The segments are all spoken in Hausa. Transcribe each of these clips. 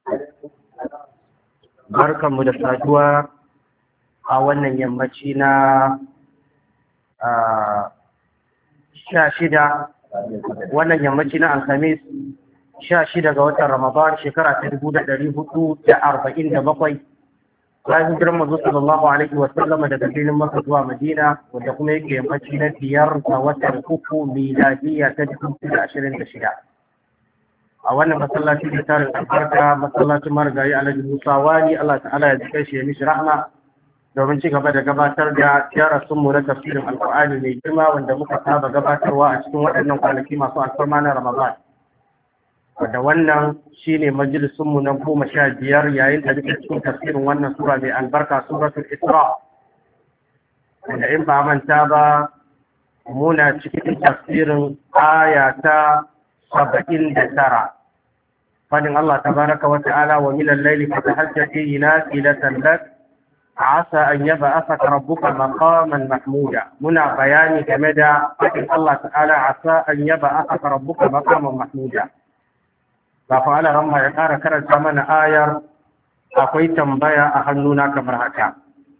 Barkanmu da saduwa a wannan yammaci na 16 wannan yammaci na Alhamis 16 ga watan Ramadan shekara ta 1447 bayan hijirar manzo sallallahu alaihi wa sallam daga filin Makka zuwa Madina, wanda kuma yake yammaci na 5 ga watan uku miladiyya ta 2026 a wannan masallaci da tarin albarka, masallacin marigayi Alhaji Musa Wali, Allah ta'ala ya jikai shi ya mishi rahma, domin ci gaba da gabatar da darasinmu na tafsirin Alƙur'ani mai girma wanda muka saba gabatarwa a cikin waɗannan kwanaki masu alfarma na Ramadan. Wanda wannan shine majalisunmu na 15 yayin da muke cikin tafsirin wannan sura mai albarka, suratul Isra. Wanda in ba manta ba, muna cikin tafsirin aya ta 79. فإن الله تبارك وتعالى ومن الليل فتهجد به نافلة لك عسى أن يبعثك ربك مقاما محمودا. منا بيان كمدى فإن الله تعالى عسى أن يبعثك ربك مقاما محمودا. ففعل رمى يقار كرد من آية أخوي تنبيا أهلنا كمرهكا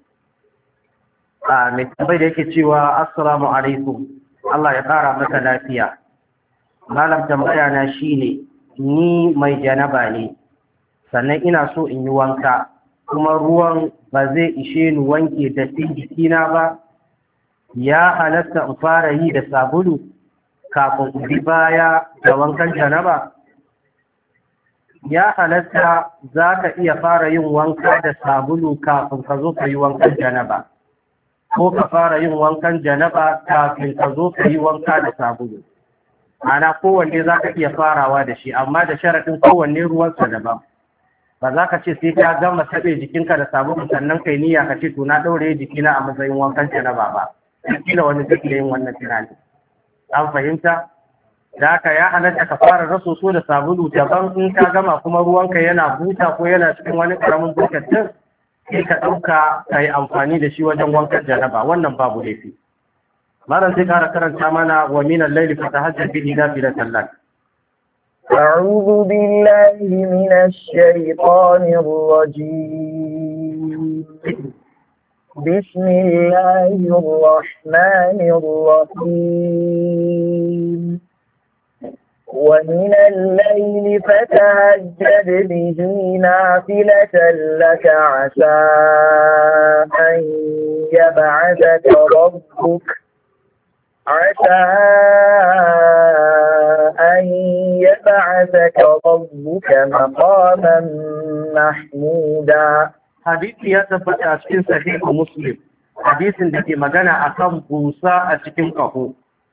من تبيد يكتوى السلام عليكم الله يقار مثلا فيها ما لم تنبيا ناشيني ni mai janaba ne, sannan ina so in yi wanka, kuma ruwan ba zai ishe ni wanke dattin jikina ba. Ya halatta in fara yi da sabulu kafin in bi baya da wankan janaba? Ya halatta za ka iya fara yin wanka da sabulu kafin ka zo ka yi wankan janaba, ko ka fara yin wankan janaba kafin ka zo ka yi wanka da sabulu. Ana kowanne za ka iya farawa da shi, amma da sharaɗin kowanne ruwansa daban. Ba za ka ce sai ka gama taɓe jikinka da sabulu sannan kai niyya ka ce to na ɗaure jikina a matsayin wankan janaba ba. Kila wani zai iya yin wannan tunani. An fahimta? Da haka ya halatta ka fara rasoso da sabulu daban, in ka gama kuma ruwanka yana buta ko yana cikin wani ƙaramin bukatin sai ka ɗauka ka yi amfani da shi wajen wankan janaba. Wannan babu laifi. ماذا ذكر كرن سامنا ومن الليل فتهجد به نافلة لك. أعوذ بالله من الشيطان الرجيم. بسم الله الرحمن الرحيم. ومن الليل فتهجد به نافلة لك عسى أن يبعثك ربك مقاما محمودا. حديث يثبت في صحيح مسلم، حديث الذي مغنى أكم بوسا أتكم كفو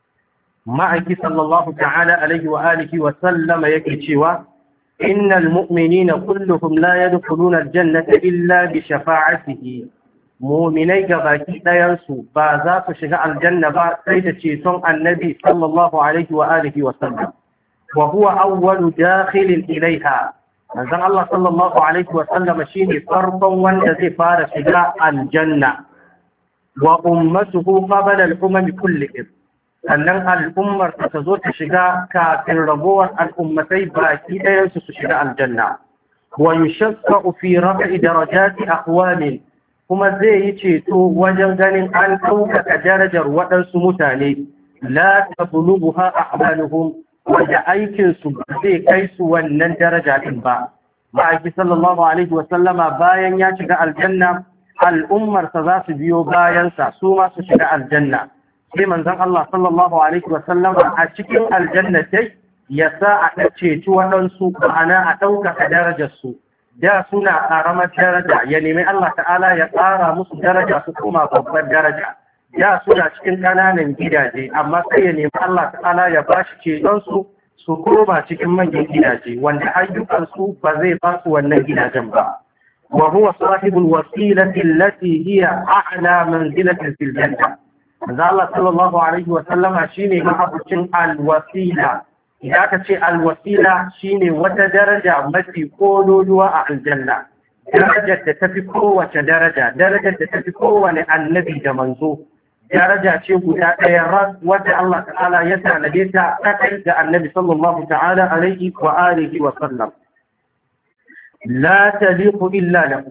معك صلى الله تعالى عليه وآله وسلم يكتشوا إن المؤمنين كلهم لا يدخلون الجنة إلا بشفاعته. muminai gabaki ɗayansu ba za su shiga aljanna ba sai da ceton annabi sallallahu alaihi wa alihi wa sallam, wa huwa awwalu dakhilin ilaiha. manzon Allah sallallahu alaihi wa sallam shine farkon wanda zai fara shiga aljanna, wa ummatuhu qabla al-umam kullihim, sannan al'ummar ta zo ta shiga kafin ragowar al'ummatai baki ɗayansu su shiga aljanna. wa yushaffa'u fi raf'i darajati aqwamin, kuma zai yi ceto wajen ganin an ɗaukaka darajar waɗansu mutane la tablughuha a'maluhum, wanda aikinsu zai kai su wannan daraja din ba. Ma'aiki sallallahu alaihi wasallama bayan ya shiga aljanna, al'ummarsa za su biyo bayansa su ma su shiga aljanna. Sai manzon Allah sallallahu alaihi wasallama a cikin aljanna sai ya sa a ceci waɗansu, ma'ana a ɗaukaka darajarsu. Da suna ƙaramar daraja, ya nemi Allah ta'ala ya ƙara musu daraja su koma babbar daraja. Da suna cikin ƙananan gidaje, amma sai ya nemi Allah ta'ala ya ba shi cetonsu su koma cikin manyan gidaje, wanda ayyukansu ba zai ba su wannan gidajen ba. Wa huwa sahibul wasilati allati hiya a'la manzilatin fil janna. Manzo Allah sallallahu alaihi wa sallama shine mahabbicin al-wasila. Idan aka ce alwasila shine wata daraja mafi kololuwa a aljanna, darajar da tafi kowace daraja, darajar da tafi kowane annabi da manzo, daraja ce guda ɗaya ras wadda Allah ta'ala ya tanade ta kai ga annabi sallallahu ta'ala alaihi wa alihi wa sallam. la taliqu illa lahu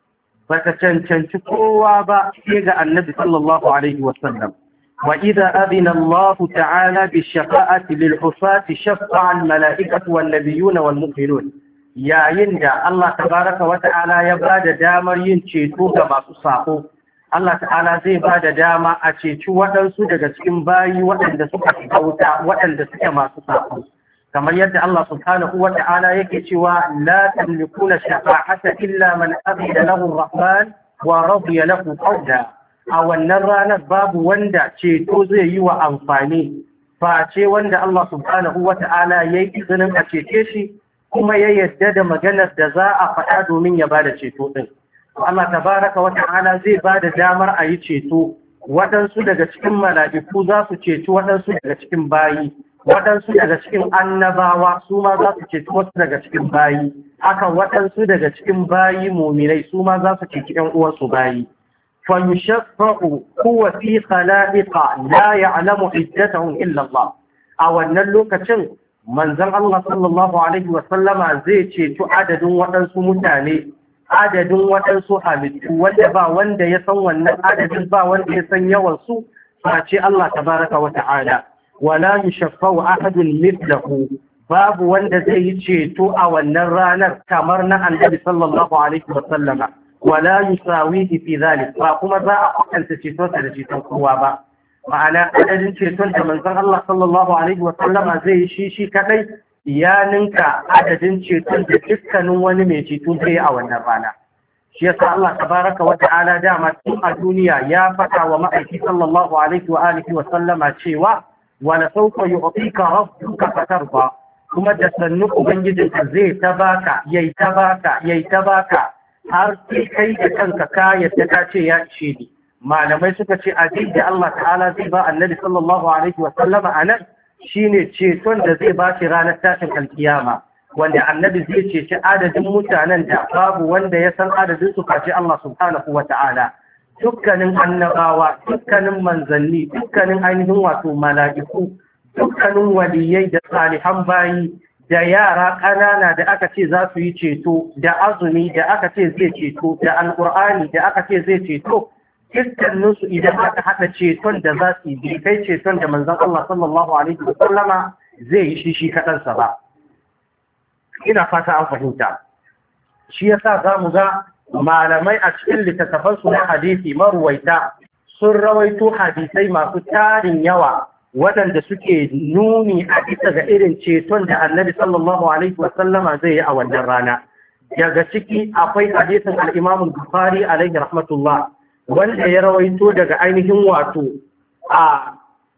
bata cancanci kowa ba sai ga annabi sallallahu alaihi wasallam wa idza adina Allah ta'ala bi shafa'ati lil hufati shafa'a al mala'ikatu wan nabiyyuna wal mu'minun yayin da Allah tabaraka wa ta'ala ya bada damar yin ceto ga masu sako Allah ta'ala zai bada dama a ceci waɗansu daga cikin bayi waɗanda suka shiga wuta waɗanda suke masu sako kamar yadda Allah subhanahu wa ta'ala yake cewa la tamlikuna shafa'ata illa man azina lahu ar-rahman wa radiya lahu qawla a wannan ranar babu wanda ceto zai yi wa amfani face wanda Allah subhanahu wa ta'ala yayi izinin a cece shi kuma ya yadda da maganar da za a faɗa domin ya bada ceto din Allah tabaraka wa ta'ala zai bada damar a yi ceto waɗansu daga cikin mala'iku za su ceci waɗansu daga cikin bayi waɗansu daga cikin annabawa su ma za su ceci wasu daga cikin bayi haka waɗansu daga cikin bayi muminai su ma za su ceci ƴan uwansu bayi fa yushaffa'u huwa fi khala'iqa la ya'lamu iddatahum illa Allah a wannan lokacin manzon Allah sallallahu alaihi wa sallama zai ceci adadin waɗansu mutane adadin waɗansu halittu wanda ba wanda ya san wannan adadin ba wanda ya san yawan su face Allah tabaraka wa ta'ala wala yushaffa'u ahadun mithlahu babu wanda zai yi ceto a wannan ranar kamar na annabi sallallahu alaihi wa sallama wala yusawihi fi dhalik ba kuma za a kwatanta ceton da ceton kowa ba ma'ana adadin ceton da manzon Allah sallallahu alaihi wa sallama zai yi shi kadai ya ninka adadin ceton da dukkanin wani mai ceto zai yi a wannan rana shi yasa Allah tabaraka wa ta'ala dama tun a duniya ya faɗa wa ma'aiki sallallahu alaihi wa alihi wa sallama cewa wala sauka yu'tika rabbuka fatarda kuma da sannu ubangijinka zai ta baka yayi ta baka har sai kai da kanka ka yadda ka ce ya ce ni malamai suka ce abin da Allah ta'ala zai ba annabi sallallahu alaihi wa sallama anan shine ceton da zai ba shi ranar tashin alkiyama wanda annabi zai ceci adadin mutanen da babu wanda ya san adadin su face Allah subhanahu wa ta'ala dukkanin annabawa dukkanin manzanni dukkanin ainihin wato mala'iku dukkanin waliyai da salihan bayi da yara ƙanana da aka ce za su yi ceto da azumi da aka ce zai ceto da alƙur'ani da aka ce zai ceto dukkaninsu idan aka haɗa ceton da za su yi kai ceton da manzon Allah sallallahu alaihi wa sallama zai yi shi kaɗansa ba ina fata an fahimta shi yasa za mu ga malamai a cikin littattafansu na hadisi maruwaita sun rawaito hadisai masu tarin yawa waɗanda suke nuni a bisa ga irin ceton da annabi sallallahu alaihi wasallama zai yi a wannan rana daga ciki akwai hadisin al-Imam Bukhari alaihi rahmatullah wanda ya rawaito daga ainihin wato a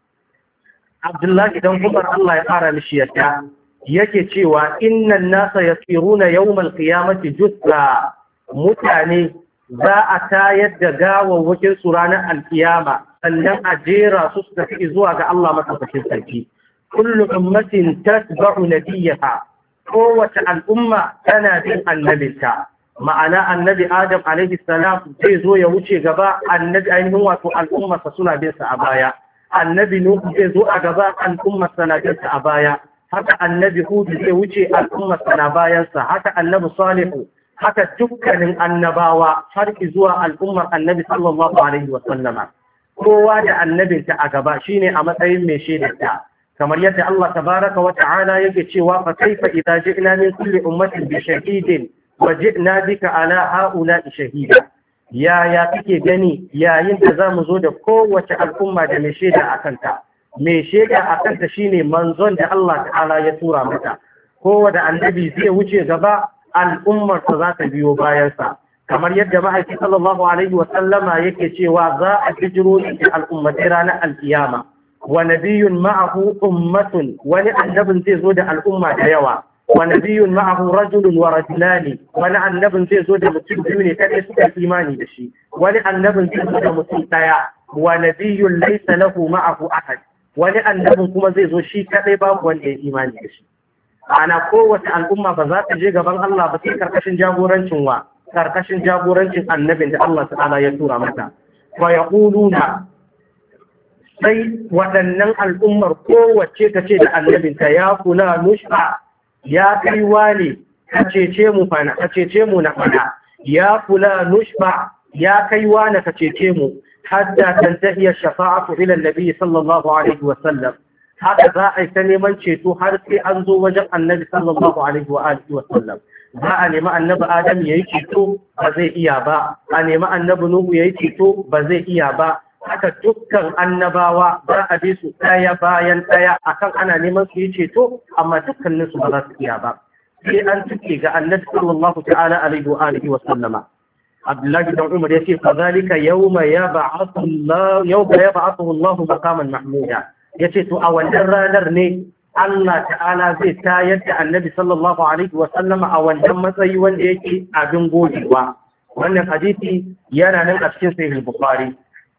Abdullahi dan Umar Allah ya fara mishi yadda yake cewa innan nasa yasiruna yawmal qiyamati jutla mutane za a tayar da gawawwakin su ranar alkiyama sannan a jera su tafi zuwa ga Allah madaukakin sarki kullu ummatin tatba'u nabiyaha kowace al'umma tana bin annabinta ma'ana annabi Adam alaihi salam zai zo ya wuce gaba annabi ainihin wato al'ummarsa suna bin sa a baya annabi Nuhu zai zo a gaba al'ummarsa na bin sa a baya haka annabi Hud zai wuce al'ummarsa na bayansa haka annabi Salihu haka dukkanin annabawa har zuwa al'ummar annabi sallallahu alaihi wa sallama kowa da annabinta a gaba shine a matsayin mai shaidarta kamar yadda Allah tabaraka wa ta'ala yake cewa fa kaifa idza ji'na min kulli ummatin bi shahidin wa ji'na bika ala ha'ula'i shahida ya kike gani yayin da zamu zo da kowace al'umma da mai shaida akan ta mai shaida akan ta shine manzon da Allah ta'ala ya tura mata kowa da annabi zai wuce gaba al'ummar ta za ta biyo bayansa kamar yadda mahaifi sallallahu alaihi wa sallama yake cewa za a bijiro da al'ummatai ranar alkiyama wa nabiyyun ma'ahu ummatun wani annabin zai zo da al'umma da yawa wa nabiyyun ma'ahu rajulun wa rajulani wani annabin zai zo da mutum biyu ne kadai suka imani da shi wani annabin zai zo da mutum daya wa nabiyyun laysa lahu ma'ahu ahad wani annabin kuma zai zo shi kadai babu wanda ya imani da shi ana kowace al'umma ba za ta je gaban Allah ba sai karkashin jagorancin wa karkashin jagorancin annabin da Allah ta'ala ya tura mata wa yaquluna sai waɗannan al'ummar kowace ta ce da annabinta ya kula nush'a ya kai wale ka cece mu na fada ya kula nushfa ya kaiwa na ka cece mu hatta tantahiya shafa'atu ila annabi sallallahu alaihi wa sallam haka za a yi ta neman ceto har sai an zo wajen annabi sallallahu alaihi wa sallam za a nemi annabi adam ya yi ceto ba zai iya ba a nemi annabi nuhu ya yi ceto ba zai iya ba haka dukkan annabawa za a bi su ɗaya bayan ɗaya akan ana neman su yi ceto amma dukkanin su ba za su iya ba sai an tuke ga annabi sallallahu ta'ala alaihi wa sallama Abdullahi dan Umar yace kazalika yawma yab'athu Allah maqaman mahmuda yace to a wannan ranar ne Allah ta'ala zai tayar da annabi sallallahu alaihi wa sallama a wannan matsayi wanda yake abin gogewa wannan hadisi yana nan a cikin sahih bukhari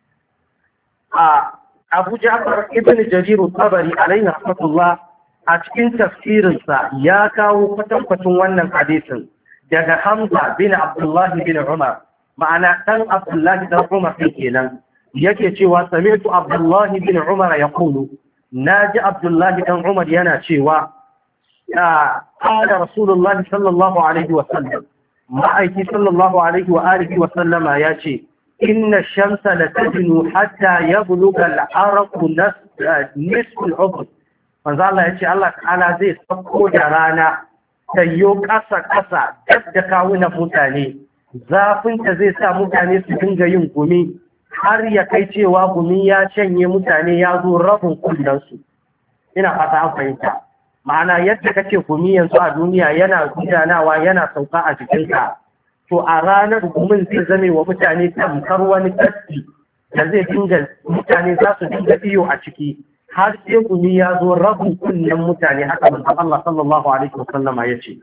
a Abu Ja'far ibn Jarir al-Tabari alaihi rahmatullah a cikin tafsirinsa ya kawo kwatankwacin wannan hadisin daga Hamza bin Abdullah bin Umar ma'ana dan Abdullah bin Umar kenan yake cewa sami'tu Abdullah bin Umar yaqulu naji Abdullah bin Umar yana cewa qala Rasulullah sallallahu alaihi wa sallam ma'aiki sallallahu alaihi wa alihi wa sallama yace inna ash-shamsa latajnu hatta yablugha al-araqu nisfu al-'ubr manzo Allah yace Allah ta'ala zai sauko da rana tayyo ƙasa da kawunan mutane zafinta zai sa mutane su dinga yin gumi har ya kai cewa gumi ya canye mutane ya zo rabin kullansu ina fata an fahimta ma'ana yadda kace gumi yanzu a duniya yana gudanawa yana sauka a jikinka to a ranar gumin zai zame wa mutane tamkar wani kaski da zai dinga mutane za su dinga iyo a ciki har sai gumi ya zo rabin kunnen mutane haka manzon Allah sallallahu alaihi wasallam ya ce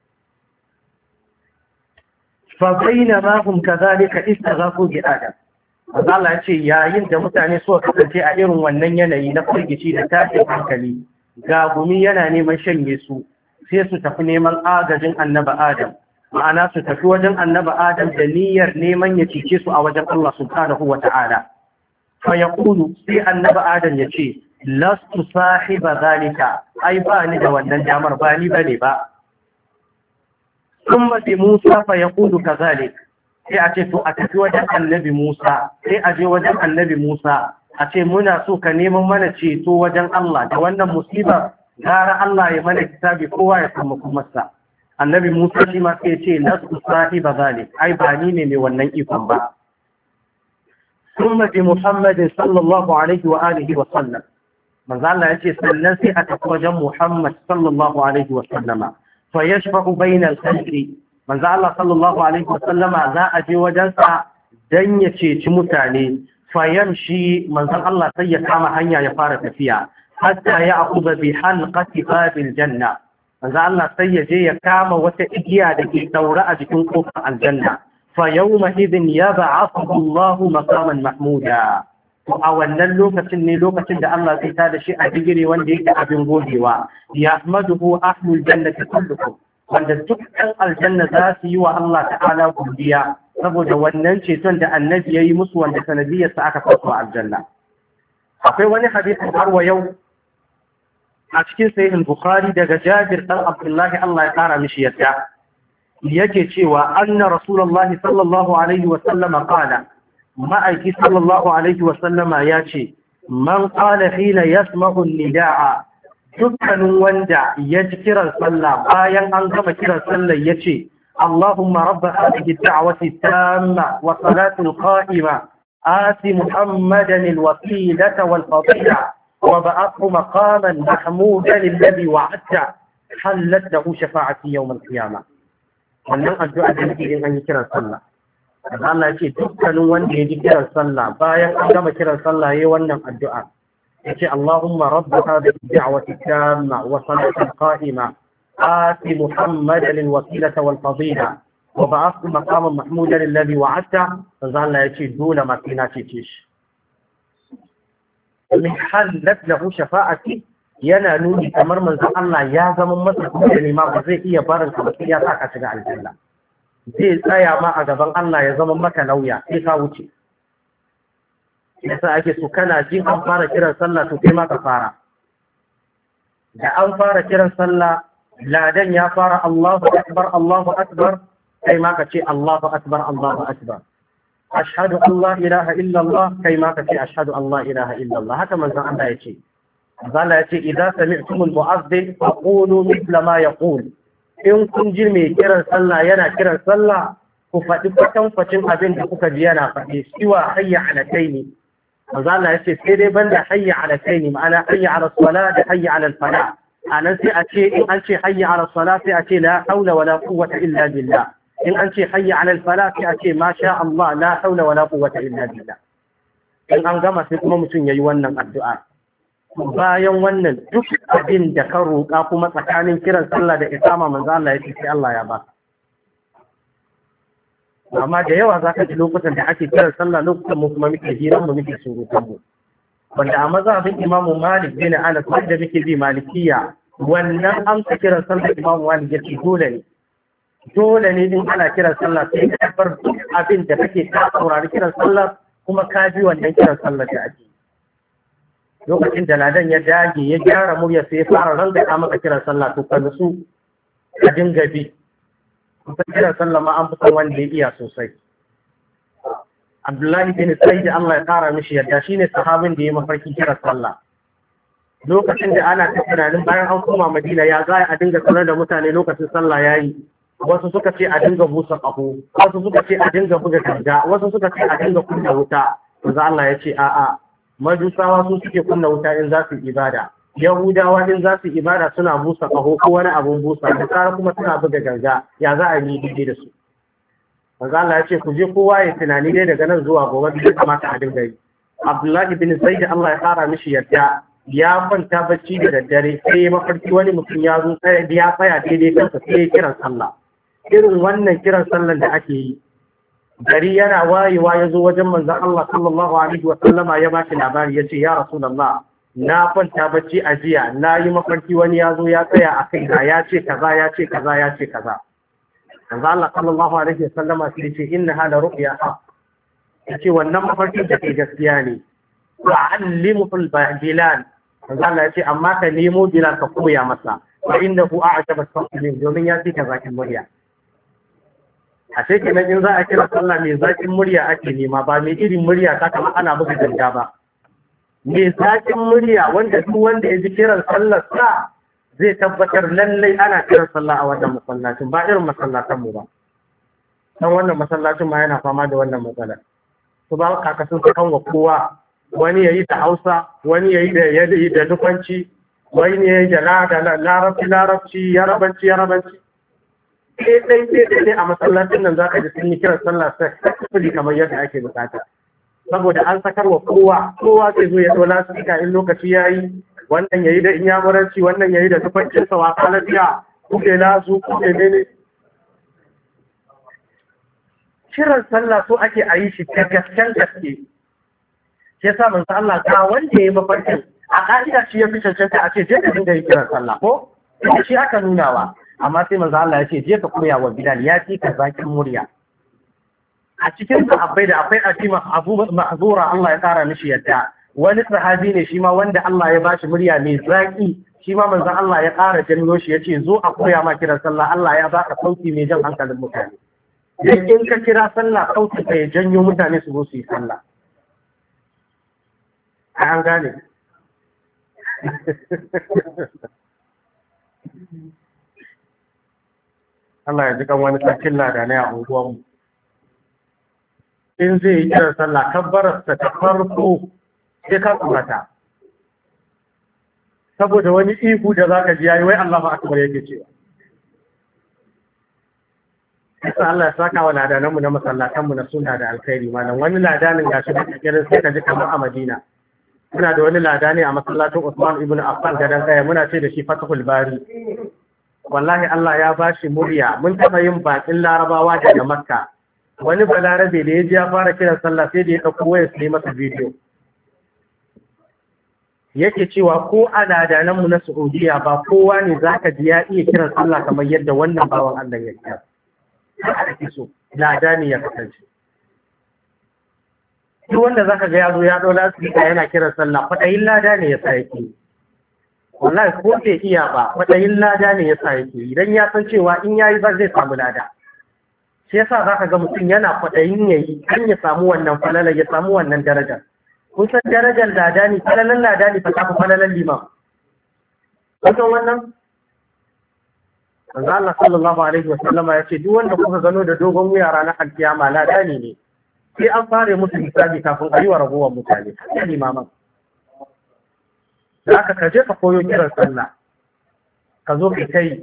fa bainama hum kadhalika istaghafu bi adam Allah ya ce yayin da mutane suka kasance a irin wannan yanayi na firgici da tashin hankali ga gumi yana neman shanye su sai su tafi neman agajin annabi Adam ma'ana su tafi wajen annabi Adam da niyyar neman ya cece su a wajen Allah subhanahu wa ta'ala fa yaqulu sai annabi Adam ya ce lastu sahiba zalika ai ba ni da wannan damar ba ni bane ba kuma bi Musa fa yaqulu kazalik sai a ce to a tafi wajen annabi Musa sai a je wajen annabi Musa a ce muna so ka neman mana ceto wajen Allah da wannan musibar gara Allah ya mana kitabi kowa ya samu kumarsa annabi Musa shi ma sai ya ce lastu sahiba zalik ai ba ni ne mai wannan ikon ba kuma bi Muhammadin sallallahu alaihi wa alihi wa sallam manzo Allah yace sannan sai a tafi wajen Muhammad sallallahu alaihi wa sallama fa yashfa'u bainal khalqi manzo Allah sallallahu alaihi wa sallama za a je wajen sa dan ya ceci mutane fa yamshi manzo Allah sai ya kama hanya ya fara tafiya hatta ya akuba bi halqati babil janna manzo Allah sai ya je ya kama wata igiya da ke daura a jikin kofar aljanna fa yawma idhin yab'athu Allahu maqaman mahmuda to a wannan lokacin ne lokacin da Allah zai tada shi a digire wanda yake abin godewa yahmaduhu ahlul jannati kulluhum wanda dukkan aljanna za su yi wa Allah ta'ala godiya saboda wannan ceton da annabi yayi musu wanda sanadiyar sa aka kawo aljanna akwai wani hadisi har wa yau a cikin sahih al-bukhari daga Jabir dan Abdullah Allah ya kara mishi yadda yake cewa anna rasulullahi sallallahu alaihi wa sallama qala ma'aiki sallallahu alaihi wasallama ya ce man qala hina yasma'u nidaa dukkanin wanda ya ji kiran sallah bayan an gama kiran sallah ya ce Allahumma rabba hadhihi ad-da'wati tamma wa salatu al-qa'ima ati Muhammadan al-wasilata wal-fadila wa ba'athu maqaman mahmudan alladhi wa'adta halat lahu shafa'ati yawm al-qiyamah wannan addu'a da yake in an yi kiran sallah Allah ya ce dukkanin wanda ya ji kiran sallah bayan an gama kiran sallah yayin wannan addu'a yace Allahumma rabb hadhihi ad-da'wati tamma wa salatu qa'ima ati Muhammadan al-wasilata wal fadila wa ba'ath maqaman mahmudan alladhi wa'adta Allah ya ce dole ma kina ce shi min halat lahu shafa'ati yana nuni kamar manzon Allah ya zama masa kuma ne ma ba zai iya barin ka ba sai ya saka shiga aljanna zai tsaya ma a gaban Allah ya zama maka lauya sai ka wuce yasa ake so kana jin an fara kiran sallah to kai ma ka fara da an fara kiran sallah ladan ya fara Allahu akbar kai ma ka ce Allahu akbar ashhadu an la ilaha illallah kai ma ka ce ashhadu an la ilaha illallah. Haka manzon Allah ya ce Allah ya ce idza sami'tumul mu'adhdhin faqulu mithla ma yaqul, in kun ji mai kiran sallah yana kiran sallah ku faɗi kwatankwacin abin da kuka ji yana faɗi, siwa hayya ala kaini. manzo Allah ya ce sai dai banda hayya ala kaini, ma'ana hayya ala sala da hayya ala fala. anan sai a ce in an ce hayya ala sala sai a ce la haula wala quwwata illa billah, in an ce hayya ala fala sai a ce ma sha Allah la haula wala quwwata illa billah. in an gama sai kuma mutum yayi wannan addu'a. bayan wannan duk abin da ka roƙa kuma tsakanin kiran sallah da iqama manzo Allah ya ce sai Allah ya ba. amma da yawa zaka ji lokutan da ake kiran sallah lokutan mu kuma muke hiran mu muke surutan mu, wanda a mazhabin Imam Malik bin Anas wanda muke bi malikiya wannan amsa kiran sallah Imam Malik ya ce dole ne din ana kiran sallah sai ka bar duk abin da kake ka saurari kiran sallah kuma ka bi wannan kiran sallah da ake. lokacin da ladan ya dage ya gyara murya sai ya fara ranga maka kiran sallah to ka nutsu ka dinga bi. kusan kiran sallah ma an fi son wanda ya iya sosai. Abdullahi bin Sayyid Allah ya kara mishi yadda shine sahabin da ya mafarki kiran sallah. lokacin da ana ta tunanin bayan an koma Madina ya za a dinga sanar da mutane lokacin sallah yayi, wasu suka ce a dinga busa ƙaho, wasu suka ce a dinga buga ganga, wasu suka ce a dinga kunna wuta. manzo Allah ya ce a'a, majusawa su suke kunna wuta in za su ibada, yahudawa in za su ibada suna busa ƙaho ko wani abun busa, da tsara kuma suna buga ganga, ya za a yi daidai da su. manzo Allah ya ce ku je kowa ya tunani dai daga nan zuwa gobe da kamata a dinga yi. Abdullahi bin Zaid Allah ya kara mishi yadda ya kwanta bacci da daddare sai ya mafarki wani mutum ya zo ya tsaya daidai kansa sai ya kiran sallah. irin wannan kiran sallan da ake yi, gari yana wayewa ya zo wajen manzon Allah sallallahu alaihi wa sallama ya ba shi labari ya ce ya Rasulullah, na kwanta bacci a jiya na yi mafarki wani ya zo ya tsaya a kai ya ce kaza ya ce kaza ya ce kaza. manzon Allah sallallahu alaihi wa sallama sai ce inna hada ru'ya ya ce wannan mafarkin da ke gaskiya ne. wa allimul Bilal, manzon Allah ya ce amma ka nemo Bilal ka koya masa, fa innahu a'jaba as-sawtin, domin ya ce ka zakin murya. a sai kenan in za a kira sallah mai zakin murya ake nema, ba mai irin murya ta kama ana buga ganga ba. mai zakin murya wanda duk wanda ya ji kiran sallar sa zai tabbatar lallai ana kiran sallah a wannan masallacin, ba irin masallatan mu ba. dan wannan masallacin ma yana fama da wannan matsalar. su ba kaka sun kan wa kowa, wani yayi da Hausa, wani yayi da Nufanci, wani yayi da Larabci, Yarabanci. ɗai a masallacin nan za ka ji sun yi kiran sallah sai kamar yadda ake bukata, saboda an sakar wa kowa zai zo ya dola su in lokaci ya yi, wannan ya yi da inyamuranci, wannan ya yi da tufancinsa wa kalabiya kuke nasu kuke ne. kiran sallah so ake a yi shi ta gasken gaske. shi yasa manzo Allah ta wanda ya yi mafarkin a ƙa'ida shi ya fi cancanta a ce je ka dinga yi kiran sallah ko shi aka nunawa. amma sai manzo Allah ya ce je ka koya wa Bilal, ya ci ka zakin murya. a cikin sahabbai da akwai Abu Mahzura Allah ya kara mishi yadda, wani sahabi ne shi ma wanda Allah ya bashi murya mai zaki, shi ma manzo Allah ya kara janyo shi yace zo a koya ma kiran sallah, Allah ya baka sauti mai jan hankalin mutane. dan in ka kira sallah sauti ka ya janyo mutane su zo su yi sallah. an gane Allah ya ji kan wani sarkin ladanai a unguwanmu. In zai yi kiran sallah kabbararsa ta farko sai ka tsorata. Saboda wani ihu da za ka ji yayi wai Allah akbar yake cewa. Yasa Allah ya saka wa ladananmu na masallatanmu na suna da alkhairi malam. Wani ladanin gashi da kiran sai ka ji kamar a Madina. Muna da wani ladani a masallacin Usman ibn Affan gadan kaya, muna ce da shi Fathul Bari. wallahi Allah ya ba shi murya. Mun taɓa yin bakin larabawa daga Makka, wani balarabe da ya ji ya fara kiran sallah sai da ya ɗauko waya sai masa bidiyo, yake cewa ko a ladananmu na Saudiya ba kowa ne za ka ji ya iya kiran sallah kamar yadda wannan bawan Allah ya kira. Haka ake so lada ne ya kasance. Duk wanda za ka ga ya zo ya ɗau lasifika yana kiran sallah, faɗayin lada ne ya sa yake. wallahi ko bai iya ba kwaɗayin lada ne yasa yake idan ya san cewa in yayi ba zai samu lada shi yasa zaka ga mutum yana kwaɗayin yayi kan ya samu wannan falala ya samu wannan darajar kun san darajar lada ne falalan lada ne fa ta falalan liman kun san wannan manzo Allah sallallahu alaihi wa sallama ya ce duk wanda kuka gano da dogon wuya ranar alkiyama lada ne sai an fara musu hisabi kafin a yi wa ragowar mutane sai limaman da aka kaje ka koyo kiran sallah ka zo ka kai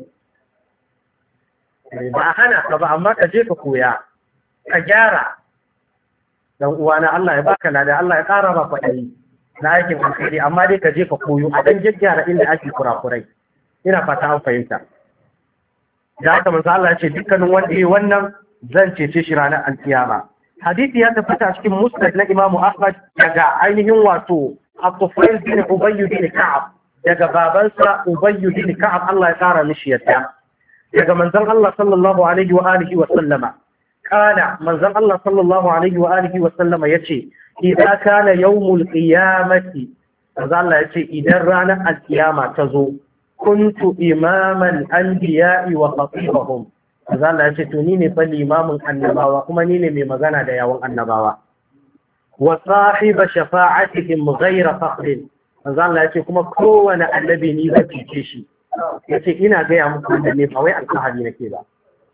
ba a hana ka ba amma ka je ka koya ka gyara dan uwana Allah ya baka lada Allah ya ƙara ba kwaɗayi na aikin alkhairi amma dai ka je ka koyo a dan gyaggyara inda ake kurakurai ina fata an fahimta da haka manzo Allah ya ce dukkanin wanda yayi wannan zan cece shi ranar alkiyama hadisi ya tabbata cikin musnad na Imam Ahmad daga ainihin wato Abdul bin Ubay bin Ka'ab daga babansa Ubay bin Ka'ab Allah ya kara mishi yadda daga manzon Allah sallallahu alaihi wa alihi wa sallama kana manzon Allah sallallahu alaihi wa alihi wa sallama yace idan kana yawmul qiyamati manzon Allah yace idan ranar alkiyama ta zo kuntu imaman anbiya'i wa khatibahum manzon Allah yace to ni ne fa limamin annabawa kuma ni ne mai magana da yawon annabawa wa sahiba shafa'atihim ghayra fakhrin manzon Allah yace kuma kowane annabi ni zai fice shi yace ina ga ya muku da ne ba wai alfahari nake ba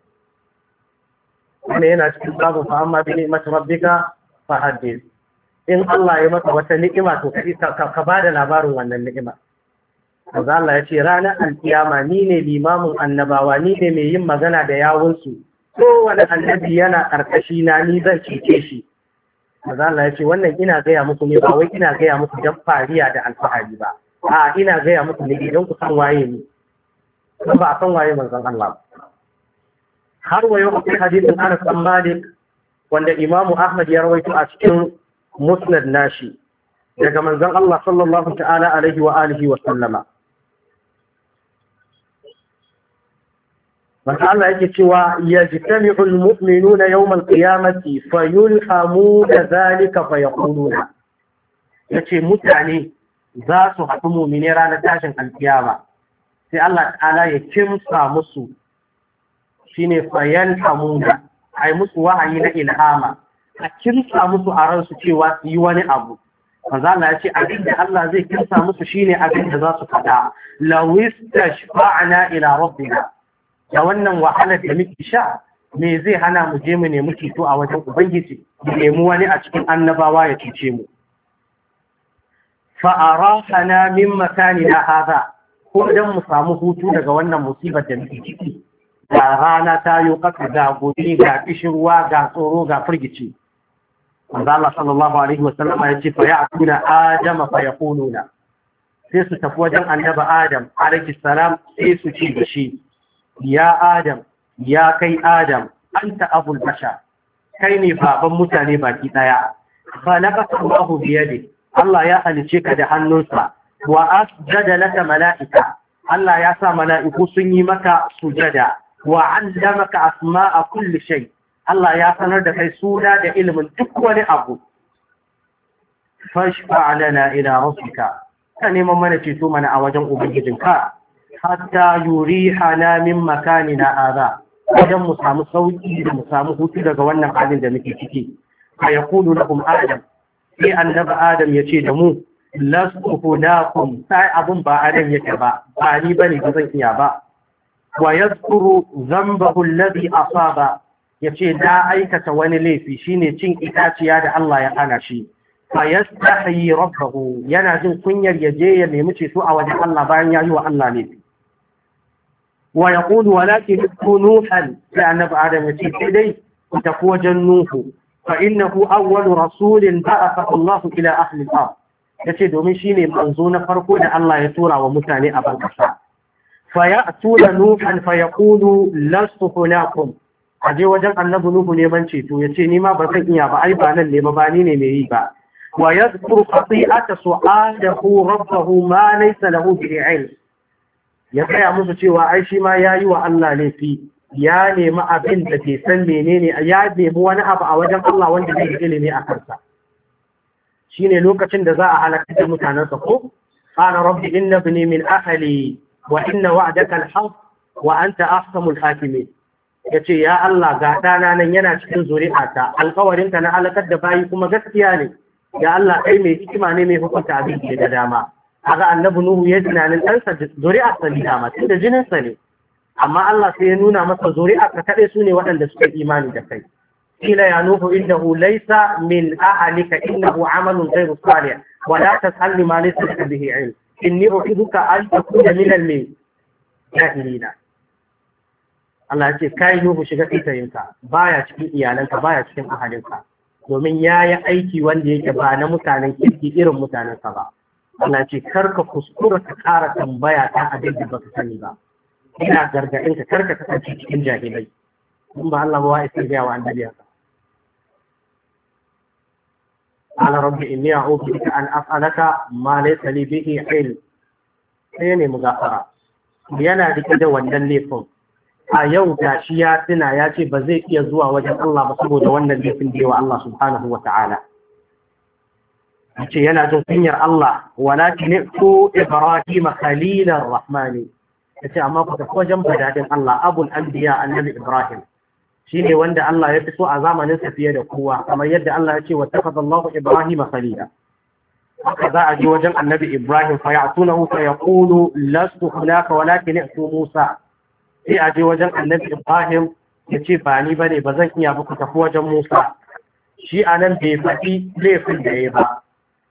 wannan yana cikin babu fa amma bi ni'mati rabbika fa hadith in Allah ya maka wata ni'ima to ka bada labarin wannan ni'ima manzo Allah yace ranar alkiyama ni ne limamin annabawa ni ne mai yin magana da yawunsu kowane annabi yana karkashi na ni zan cece shi manzo Allah yace wannan ina gaya muku ne ba wai ina gaya muku dan fariya da alfahari ba a ina gaya muku ne idan ku san waye ni ba a san waye manzon Allah har wayo akwai hadisin Anas bin Malik wanda Imam Ahmad ya rawaito a cikin Musnad nashi daga manzon Allah sallallahu ta'ala alaihi wa alihi wa sallama Allah yake cewa yajtami'u al-mu'minuna yawm al-qiyamati fayulhamuna dhalika fayaquluna yace mutane za su haɗu mu'mine ranar tashin alkiyama sai Allah ta'ala ya kimsa musu shine fayalhamuna ai musu wahayi na ilhama a kimsa musu a ransu cewa su yi wani abu manzo Allah ya ce abin da Allah zai kimsa musu shine abin da za su faɗa lawistashfa'na ila rabbina da wannan wahalar da muke sha me zai hana mu je mu nemi ceto a wajen ubangiji mu nemi wani a cikin annabawa ya cece mu fa arahana min makanina hadha ko dan mu samu hutu daga wannan musibar da muke ciki ga rana ta yi kaka ga gobe ga kishirwa ga tsoro ga firgici manzo Allah sallallahu alaihi wasallam ya ce fa ya'tuna adama fa yaquluna sai su tafi wajen annabi Adam alaihi salam sai su ci da shi ya Adam ya kai Adam anta abul bashar kai ne baban mutane baki daya khalaqaka Allahu bi yadi Allah ya halice ka da hannunsa wa asjada laka malaika Allah ya sa mala'iku sun yi maka sujada wa 'allamaka asma'a kulli shay Allah ya sanar da kai suna da ilimin duk wani abu fashfa' lana ila rabbika ka neman mana ceto mana a wajen ubangijinka hatta yurihana min makanina hadha wajen mu samu sauki da mu samu hutu daga wannan halin da muke ciki fa yaqulu lahum adam sai annabi adam yace da mu lastu hudakum sai abun ba adam yake ba ba ni bane ba zan iya ba wa yadhkuru dhanbahu alladhi asaba yace da aikata wani laifi shine cin itaciya da Allah ya hana shi fa yastahi rabbahu yana jin kunyar yaje ya nemi ceto a wajen Allah bayan yayi wa Allah laifi wa yaqulu walakin nuhan sai annabi adam yace sai dai ku tafi wajen nuhu fa innahu awwalu rasulin ba'atha Allah ila ahli al-ard yace domin shine manzo na farko da Allah ya tura wa mutane a bankasa fa ya'tuna nuhan fa yaqulu lastu hunakum aje wajen annabi nuhu ne ban ceto yace ni ma ba zan iya ba ai ba nan ne ba ni ne mai yi ba wa yadhkuru khati'ata su'adahu rabbahu ma laysa lahu bihi 'ilm ya tsaya musu cewa ai shi ma yayi wa Allah laifi ya nemi abin da ke san menene ya nemi wani abu a wajen Allah wanda bai ilimi a kansa shine lokacin da za a halaka da mutanensa ko qala rabbi inna ibni min ahli wa inna wa'daka al-haqq wa anta ahkamul hakimin. Yace ya Allah ga dana nan yana cikin zuri'ata, alƙawarinka na halakar da bayi kuma gaskiya ne. Ya Allah kai mai hikima ne mai hukunta abin da dama. Kaga annabi Nuhu ya tunanin ɗansa zuri'arsa ne dama tunda jininsa ne. Amma Allah sai ya nuna masa zuri'arsa kaɗai su ne waɗanda suka imani da kai. قيل يا نوح إنه ليس من أهلك إنه عمل غير صالح ولا تسألني ما ليس لك به علم إني أعيذك أن تكون من الجاهلين. Allah ce kai Nuhu shiga fitayinka baya cikin iyalanka baya cikin ahalinka domin yayi aiki wanda yake ba na mutanen kirki irin mutanenka ba. Allah ce karka kuskura ka ƙara tambaya ta abin da baka sani ba. Ina gargaɗin ka karka kasance cikin jahilai. In ba Allah ba wa isa ga wa annabi haka. قال رب إني أعوذ بك أن أسألك ما ليس لي به علم. sai ne mugafara yana rike da wannan laifin a yau da shi ya tuna ya ce ba zai iya zuwa wajen Allah ba saboda wannan laifin da yawa Allah subhanahu wa ta'ala yace yana jin kunyar Allah walakin tu Ibrahim khalilar rahmani yace amma ku tafi wajen badadin Allah abul anbiya annabi Ibrahim shine wanda Allah ya fi so a zamanin sa fiye da kowa kamar yadda Allah ya ce wattakhadha Allahu Ibrahim khalila haka za a je wajen annabi Ibrahim fa ya'tunahu fa yaqulu lastu hunaka walakin i'tu Musa sai a je wajen annabi Ibrahim ya ce ba ni bane ba zan iya ba ku tafi wajen Musa shi anan bai faɗi laifin da ya ba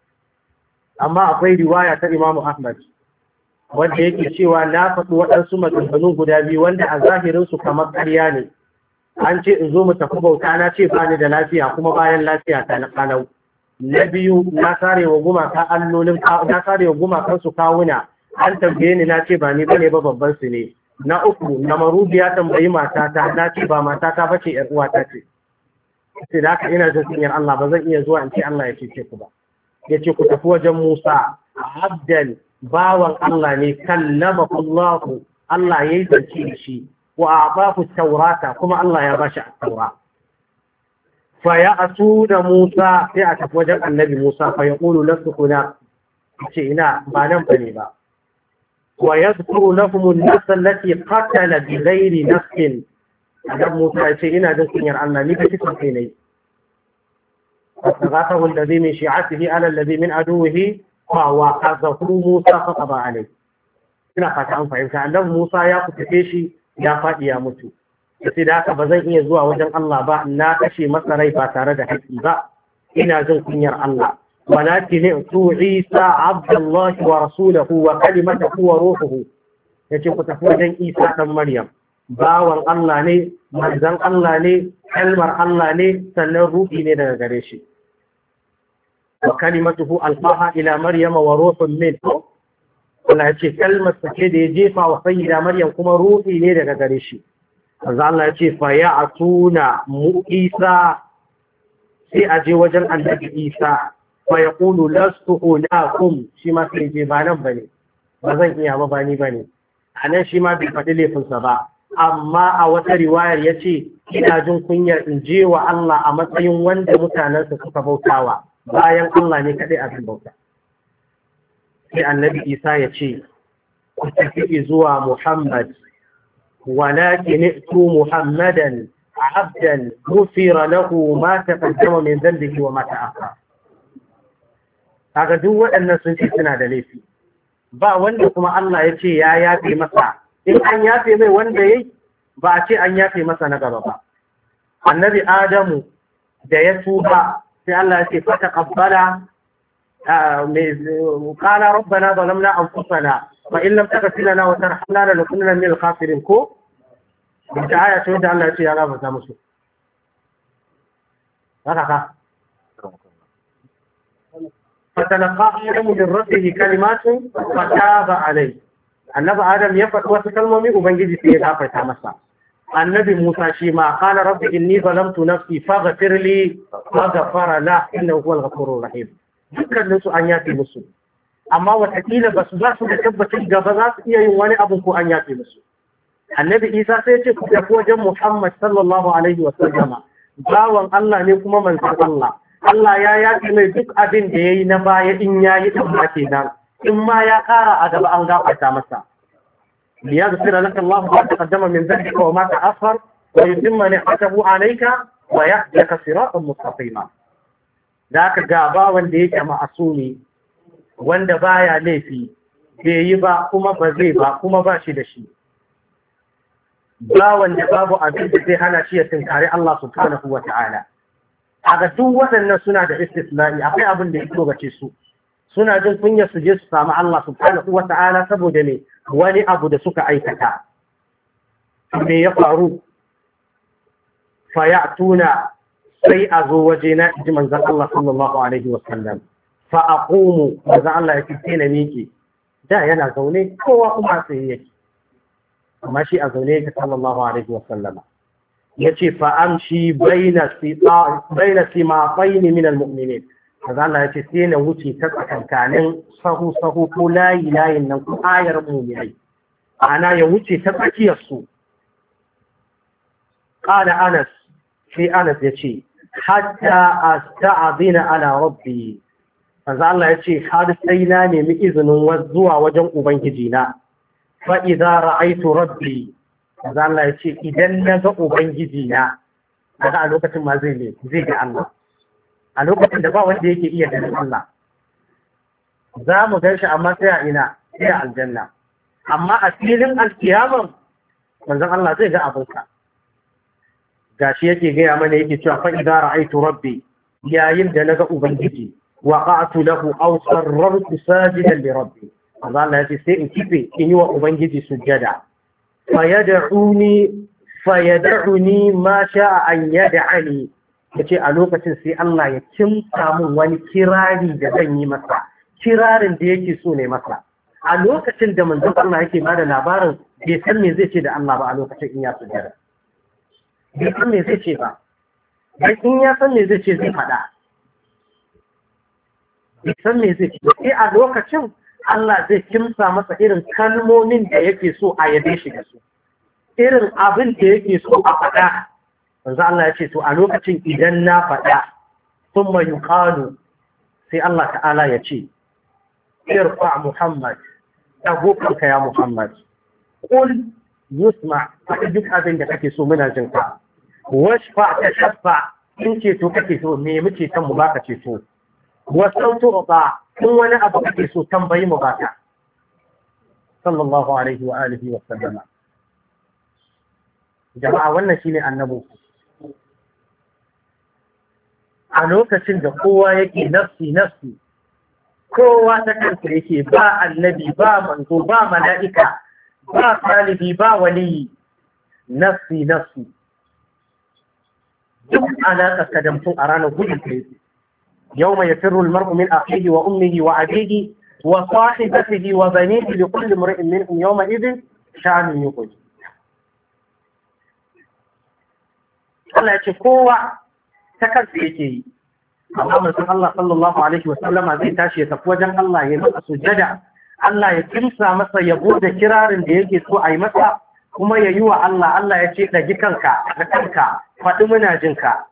amma akwai riwaya ta Imam Ahmad wanda yake cewa na faɗi waɗansu maganganu guda biyu wanda a zahirinsu kamar ƙarya ne an ce in zo mu tafi bauta na ce ba ni da lafiya kuma bayan lafiya ta na kalau na biyu na sare wa gumaka allolin na sare wa gumakan su kawuna an tambaye ni na ce ba ni bane ba babban su ne na uku na marudi ya tambayi matata na ce ba matata bace yar uwata ce sai da haka ina jin kunyar Allah ba zan iya zuwa in ce Allah ya cece ku ba yace ku tafi wajen Musa abdan bawan Allah ne kallama Allah yayi zance da shi wa a'tahu taurata kuma Allah ya bashi at-taura fa ya'tu da Musa sai a tafi wajen annabi Musa fa yaqulu lastu kuna ce ina ba nan bane ba wa yadhkuru lahum an-nafs allati qatala bi ghairi nafsin annabi Musa ya ce ina da kunyar Allah ni kake son kai ne فاستغاثه الذي من شيعته على الذي من عدوه فوقظه موسى فقضى عليه ina fata an fahimta annabi Musa ya kutufe shi ya faɗi ya mutu sai da haka ba zan iya zuwa wajen Allah ba na kashe masa rai ba tare da haƙƙi ba ina jin kunyar Allah walakin tu Isa abdullahi wa rasuluhu wa kalimatuhu wa ruhuhu yace ku tafi wajen Isa dan Maryam bawan Allah ne manzon Allah ne kalmar Allah ne sannan ruhi ne daga gare shi wa kalimatuhu alqaha ila Maryam wa ruhun minhu Allah ya ce kalmar sake da ya jefa wa sayyida Maryam kuma ruhi ne daga gare shi. Azza Allah ya ce fa ya'tuna mu Isa sai a je wajen Annabi Isa fa yaqulu lastu lakum shi ma sai je ba nan bane ba zan iya ba ni bane anan shi ma bai faɗi laifinsa ba amma a wata riwayar yace ina jin kunyar in je wa Allah a matsayin wanda mutanensa suka bautawa bayan Allah ne kadai abin bauta. sai annabi Isa ya ce ku tafi zuwa Muhammad walakin itu Muhammadan abdan ghufira lahu ma taqaddama min dhanbihi wa ma ta'akhkhara kaga duk waɗannan sun ce suna da laifi ba wanda kuma Allah ya ce ya yafe masa in an yafe mai wanda yayi ba a ce an yafe masa na gaba ba annabi Adamu da ya tuba sai Allah ya ce fa taqabbala قال ربنا ظلمنا أنفسنا فإن لم تغفر لنا وترحمنا لنكونن من الخاسرين كو انت آية شهد الله يتي يا رب مسلم هذا فتلقى آدم من ربه كلمات فتاب عليه النبي آدم يفت وتكلمني وبنجي في غفرة مسا النبي موسى شيما قال رب إني ظلمت نفسي فاغفر لي فغفر له إنه هو الغفور الرحيم dukkaninsu an yafe musu amma watakila ba su za su da tabbacin gaba za su iya yin wani abu ko an yafe musu annabi Isa sai ya ce ku tafi wajen Muhammad sallallahu alaihi wa sallama bawan Allah ne kuma manzon Allah Allah ya yafe mai duk abin da yayi na baya in yayi din ba kenan in ma ya ƙara a gaba an gafarta masa liyaghfira laka Allah ma taqaddama min dhanbika wa ma ta'akhkhar wa yutimma ni'matahu 'alayka wa yahdika siratan mustaqima. Da ka gaba wanda yake ma'asumi wanda baya laifi bai yi ba kuma ba zai ba kuma ba shi da shi, ba wanda babu abin da zai hana shi ya tunkari Allah subhanahu wa ta'ala. A ga duk waɗannan suna da istisna'i, akwai abin da ya togace su, suna jin kunya su je su samu Allah subhanahu wa ta'ala saboda ne wani abu da suka aikata. Me ya faru? Fayatuna sai a zo waje na ji manzan Allah sallallahu alaihi wa sallam. Fa aqumu manzan Allah ya fice na miƙe. Da yana zaune kowa kuma sai yake. Amma shi a zaune yake sallallahu alaihi wa sallama. Yace fa amshi baina simatain min almu'minin. Manzan Allah yace sai na wuce ta tsakankanin sahu ko layin nan ko ayar mu'minai. Ana ya wuce ta tsakiyar su. Qala Anas sai Anas yace hatta asta'dina ala rabbi. Manzo Allah yace har sai na nemi izinin zuwa wajen ubangiji na. Fa idza ra'aytu rabbi. Manzo Allah yace idan na ga ubangiji na, daga a lokacin ma zai ga Allah. A lokacin da ba wanda yake iya ganin Allah. Za mu gan shi amma sai a ina? Sai a aljanna. Amma a filin alkiyama manzon Allah zai ga abinsa. Gashi yake gaya mana yake cewa fa idza ra'aytu rabbi, yayin da naga ubangiji waqa'tu lahu aw sarrartu sajidan li rabbi. Allah yace sai in kife in yi wa ubangiji sujjada. Fayad'uni ma sha'a an yad'ani. Yace a lokacin sai Allah ya kimsa mun wani kirari da zan yi masa, kirarin da yake so ne masa. A lokacin da manzon Allah yake bada labarin bai san me zai ce da Allah ba a lokacin in ya sujjada. Bai san me zai ce ba, bai in ya san me zai ce zai faɗa, bai san me zai ce sai a lokacin Allah zai kimsa masa irin kalmomin da yake so a yabe shi da su, irin abin da yake so a faɗa. Manzo Allah ya ce to a lokacin idan na faɗa thumma yuqalu, sai Allah ta'ala ya ce irfa Muhammad, dago kanka ya Muhammad, qul yusma, faɗi duk abin da kake so muna jin ka. Washfa ta shafa, in ceto kake so nemi ceton mu baka ceto. Wasautu ba, in wani abu kake so tambayi mu baka. Sallallahu alaihi wa alihi wa sallama. Jama'a wannan shine annabi. A lokacin da kowa yake nafsi, kowa ta kansa yake, ba annabi, ba manzo, ba mala'ika, ba talibi, ba waliyi, nafsi. Duk alaƙa ka da mutum a ranar gudun ka yake. Yau mai yafirru almar'u min akhihi wa ummihi wa abihi wa sahibatihi wa banihi li kulli imri'in minhum yawma idhin sha'anun yughni. Allah ya ce kowa ta kansa yake yi. Amma manzon Allah sallallahu alaihi wa sallama zai tashi ya tafi wajen Allah ya masa sujada. Allah ya kimsa masa yabo da kirarin da yake so a yi masa, kuma ya yi wa Allah ya ce ɗagi kanka da kanka, faɗi muna jinka.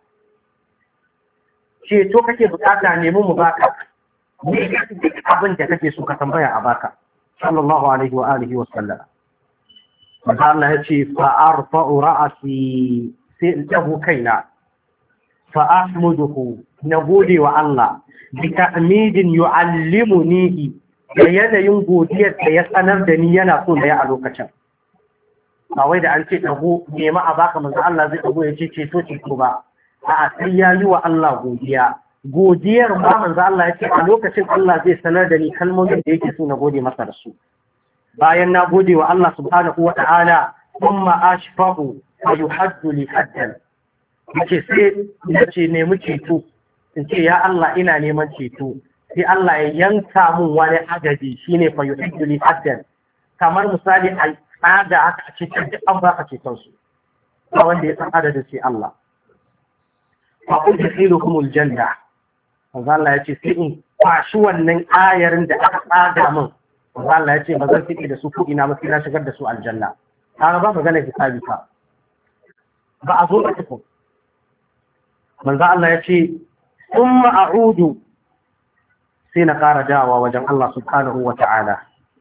Ceto kake bukata nemi mu baka, ne duk abin da kake so ka tambaya a baka. Sallallahu alaihi wa alihi wa sallam. Manzo Allah ya ce fa arfa'u ra'asi, sai in dago kaina. Fa ahmuduhu, na gode wa Allah bi ta'midin yu'allimunihi, da yanayin godiyar da ya sanar da ni yana so da ya a lokacin. Ba wai da an ce ɗago nema a baka manzo Allah zai ɗago ya ce ceto ba. A'a sai ya yi wa Allah godiya. Godiyar ma manzo Allah ya ce a lokacin Allah zai sanar da ni kalmomin da yake so na gode masa da su. Bayan na gode wa Allah subhanahu wa ta'ala, thumma ashfa'u fa yuhaddu li haddan. Yace sai yace nemi ceto. In ce ya Allah ina neman ceto. Sai Allah ya yanka mun wani adadi shine fa yuhaddu li haddan. Kamar misali a tsada aka cikin duk an baka ceton su. Ba wanda ya san adadin sai Allah. Fa udkhilukum aljanna. Allah ya ce sai in kwashi wannan ayarin da aka tsada min. Allah ya ce ba zan fice da su ko ina ba sai na shigar da su aljanna. Kaga ba magana hisabi fa. Ba a zo ba tukun. Manzo Allah ya ce thumma a'udu, sai na ƙara dawa wajen Allah subhanahu wa ta'ala.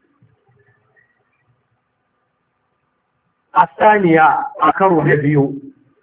Asaniya a karo na biyu,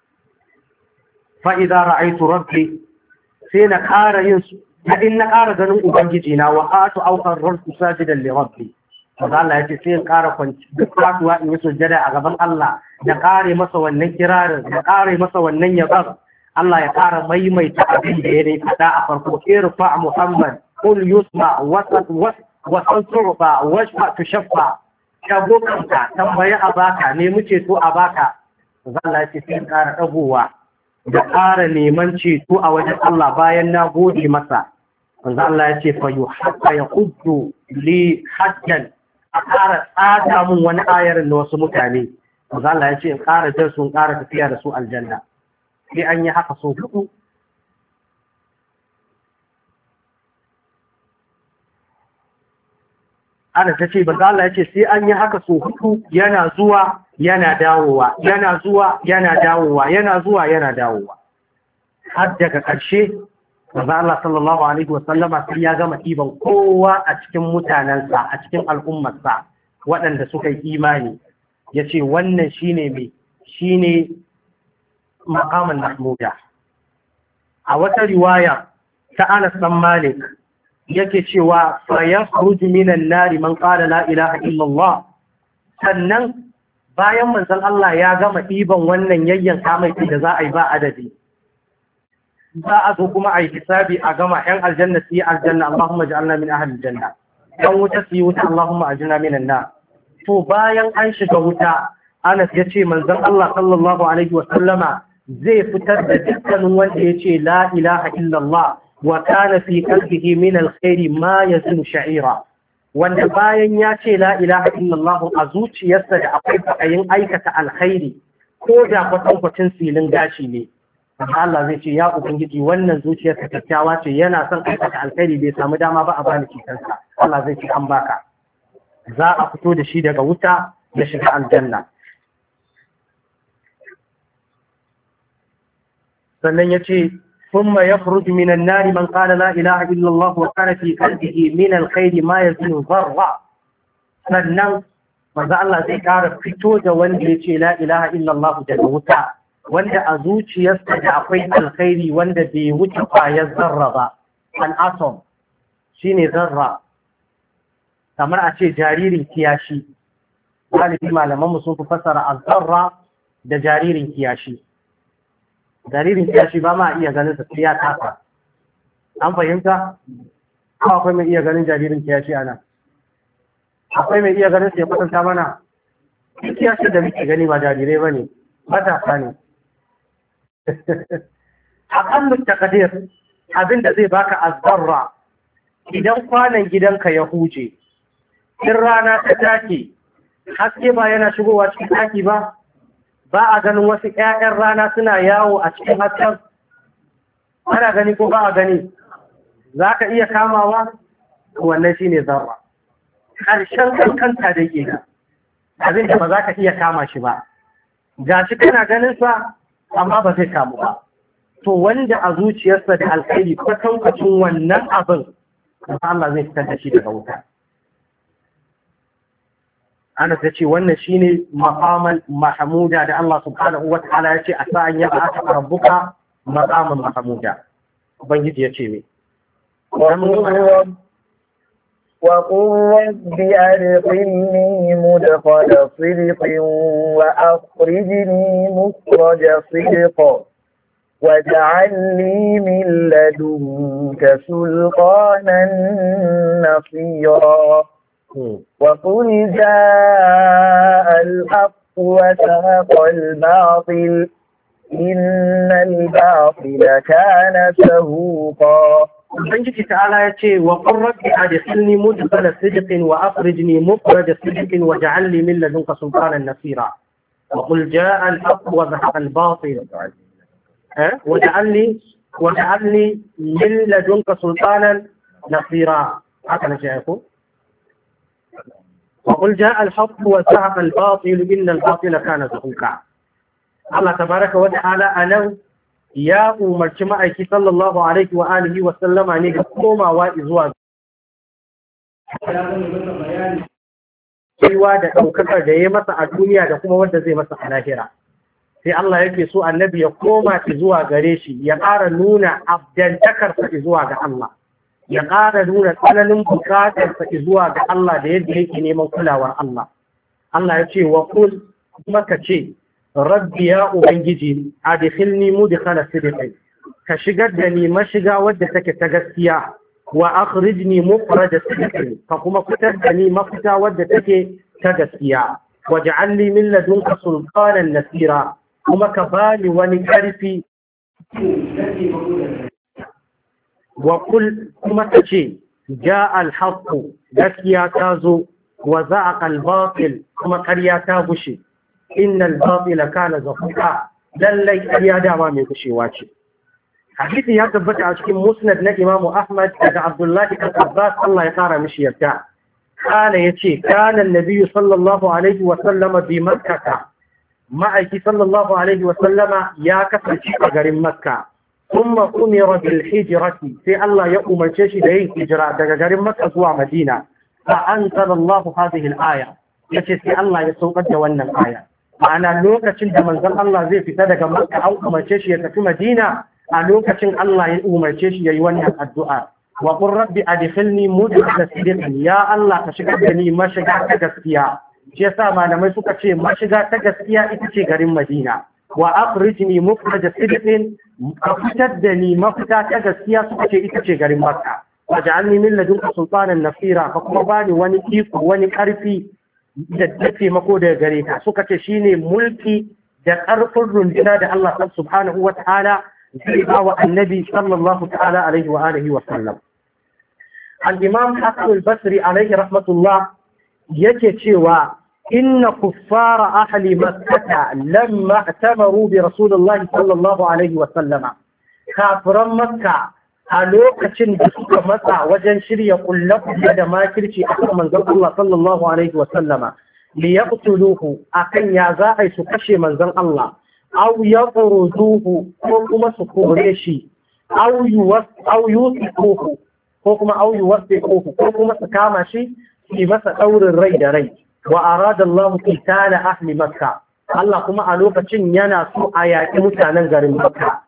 fa'iza ra'aitu rabbi sai na ƙara yin su, in na ƙara ganin Ubangiji na wa ƙatu aukar rarku sajidan li rabbi. Maza Allah ya ce sai in ƙara kwanci duk kasuwa in yi sujjada a gaban Allah da ƙare masa wannan kirarin, da ƙare masa wannan yaban. Allah ya ƙara maimaita abin da ya dai faɗa a farko, irfa Muhammad, kul yusma, wasan turba, washfa tushaffa, ka bokanta, tambayi a baka, nemi ceto a baka. Maza Allah ya ce sai in ƙara ɗagowa da ƙara neman ceto a wajen Allah bayan na gode masa. Maza Allah ya ce fa yuhaqqa yaquddu li hajjan, a ƙara tsada mun wani ayarin na wasu mutane. Maza Allah ya ce in ƙara jan su, in ƙara tafiya da su aljanna. Sai an yi haka so huɗu. Ana ta ce, Maza Allah ya ce sai an yi haka so huɗu, yana zuwa yana dawowa, yana zuwa yana dawowa, yana zuwa yana dawowa. Har daga ƙarshe, Maza Allah sallallahu Alaihi wasallama sai ya gama ɗiban kowa a cikin mutanensa, a cikin al'ummarsa waɗanda suka yi imani. Ya ce wannan shi ne mai, shi ne maqaman mahmuda. A wata riwaya ta Anas ɗan Malik yake cewa fa yakhruju minan nari man qala la ilaha illallah. Sannan bayan manzon Allah ya gama ɗiban wannan yayyanka mai da za a yi ba adadi, za a zo kuma a yi hisabi a gama ‘yan aljanna su yi aljanna, Allahumma ja'alna min ahli janna, ‘yan wuta su yi wuta, Allahumma ajina min na. To bayan an shiga wuta, Anas ya ce manzon Allah sallallahu alaihi wa sallama zai fitar da dukkanin wanda ya ce la ilaha illallah wa kana fi qalbihi min alkhairi ma yazinu sha'ira, wanda bayan ya ce la ilaha illallah a zuciyarsa da akwai fakayin aikata alkhairi ko da kwatankwacin silin gashi ne. Allah zai ce ya ubangiji wannan zuciyarsa kyakkyawa ce, yana son aikata alkhairi bai samu dama ba a bani cikinsa. Allah zai ce an baka, za a fito da shi daga wuta ya shiga aljanna. sannan ya ce thumma yakhruju minan nari man qala la ilaha illa Allah wa kana fi qalbihi min alkhairi ma yazinu dharra. Sannan manzo Allah zai ƙara fito da wanda ya ce la ilaha illa Allah daga wuta, wanda a zuciyarsa da akwai alkhairi wanda bai wuce kwayar zarra ba. Al-atom shine zarra, kamar a ce jaririn kiyashi. Galibi malamanmu sun fi fassara al-zarra da jaririn kiyashi. Jaririn kiyashi ba ma iya ganin sa sai ya tafa. An fahimta? Ko akwai mai iya ganin jaririn kiyashi ana? Akwai mai iya ganin sai ya kwatanta mana? Kiyashi da muke gani ba jarirai ba ne, matasa ne. Aƙallu taqdir abin da zai baka azzarra, idan kwanan gidanka ya huje, in rana ta take, haske ba yana shigowa cikin ɗaki ba, ba a ganin wasu ƴaƴan rana suna yawo a cikin hasken. Ana gani ko ba a gani? Za ka iya kamawa? Wannan shi ne zarra. Ƙarshen kankanta da ke da abin da ba za ka iya kama shi ba. Ga shi kana ganin sa, amma ba zai kamu ba. To wanda a zuciyarsa da alkhairi kwatankwacin wannan abin, Allah zai fitar da shi daga wuta. Ana ta ce wannan shi ne maqaman mahmuda da Allah subhanahu wa ta'ala ya ce a sa'an ya ba ta rabbuka maqaman mahmuda. Ubangiji ya ce me? وقل رب أدخلني مدخل صدق وأخرجني مخرج صدق واجعل لي من لدنك سلطانا نصيرا وقل جاء الحق وزهق الباطل إن الباطل كان زهوقا. Ubangiji ta'ala ya ce wa qur rabbi adkhilni mudkhala sidqin wa akhrijni mukhraja sidqin waj'al li min ladunka sultanan nasira wa qul jaa al-haqq wa zahaqa al-batil waj'al li min ladunka sultanan nasira. haka ne ya ko wa qul jaa al-haqq wa zahaqa al-batil inna al-batila kana zahuqa. Allah tabaraka wa ta'ala anan ya umarci ma'aiki sallallahu alaihi wa alihi wa sallama ne ga komawa zuwa ya zama masa bayani cewa da ɗaukakar da ya masa a duniya da kuma wanda zai masa a lahira. Sai Allah yake so annabi ya koma zuwa gare shi, ya ƙara nuna abdantakarsa zuwa ga Allah, ya ƙara nuna tsananin bukatarsa zuwa ga Allah da yadda yake neman kulawar Allah. Allah ya ce wa kul kuma ka ce rabbi ya ubangiji adkhilni mudkhala sidqin, ka shigar da ni mashiga wadda take ta gaskiya, wa akhrijni mukhraj sidqin, ka kuma fitar da ni mafita wadda take ta gaskiya, waj'alni min ladunka sultanan nasira, kuma ka bani wani karfi. wa kul kuma ka ce ja al-haqqu, gaskiya ta zo, wa za'a al-batil, kuma ƙarya ta gushe, innal batila kana zahuqa, lallai ƙarya dama mai gushewa ce. Hadisi ya tabbata a cikin musnad na Imam Ahmad daga Abdullahi ibn Abbas, Allah ya kara mishi yarda. Kana yace kana annabi sallallahu alaihi wa sallama bi Makkah, ma'aiki sallallahu alaihi wa sallama ya kasance a garin Makka. Thumma umira bil hijrati, sai Allah ya umarce shi da yin hijira daga garin Makka zuwa Madina. Fa anzala Allah hadhihi al-aya, yace sai Allah ya saukar da wannan aya. Ma'ana lokacin da manzon Allah zai fita daga Makka an umarce shi ya tafi Madina, a lokacin Allah ya umarce shi yayi wannan addu'a. Wa qur rabbi adkhilni mudkhala sidqin, ya Allah ka shigar da ni mashiga ta gaskiya. Shi yasa malamai suka ce mashiga ta gaskiya ita ce garin Madina. Wa akhrijni mukhraj sidqin, ka fitar da ni mafita ta gaskiya suka ce ita ce garin Makka. Waj'alni min ladunka sultanan nasira, ka kuma bani wani iko, wani karfi da taimako daga gare ka. Suka ce shine mulki da karfin runduna da Allah subhanahu wa ta'ala zai ba wa annabi sallallahu ta'ala alaihi wa alihi wa sallam. Al-Imam Hassan al-Basri alaihi rahmatullah yake cewa inna kuffara ahli makkah lamma atamaru bi rasulillahi sallallahu alaihi wa sallama, kafiran makka a lokacin da suka matsa wajen shirya kullakulla da makirci a kan manzon Allah sallallahu alaihi wa sallama, li yaqtuluhu, akan ya za a su kashe manzon Allah, aw yaqruduhu, ko kuma su kore shi, aw yusiquhu, ko kuma aw yuwasiquhu, ko kuma su kama shi su masa daurin rai da rai. Wa arada Allah qitala ahli Makka, Allah kuma a lokacin yana so a yaƙi mutanen garin Makka.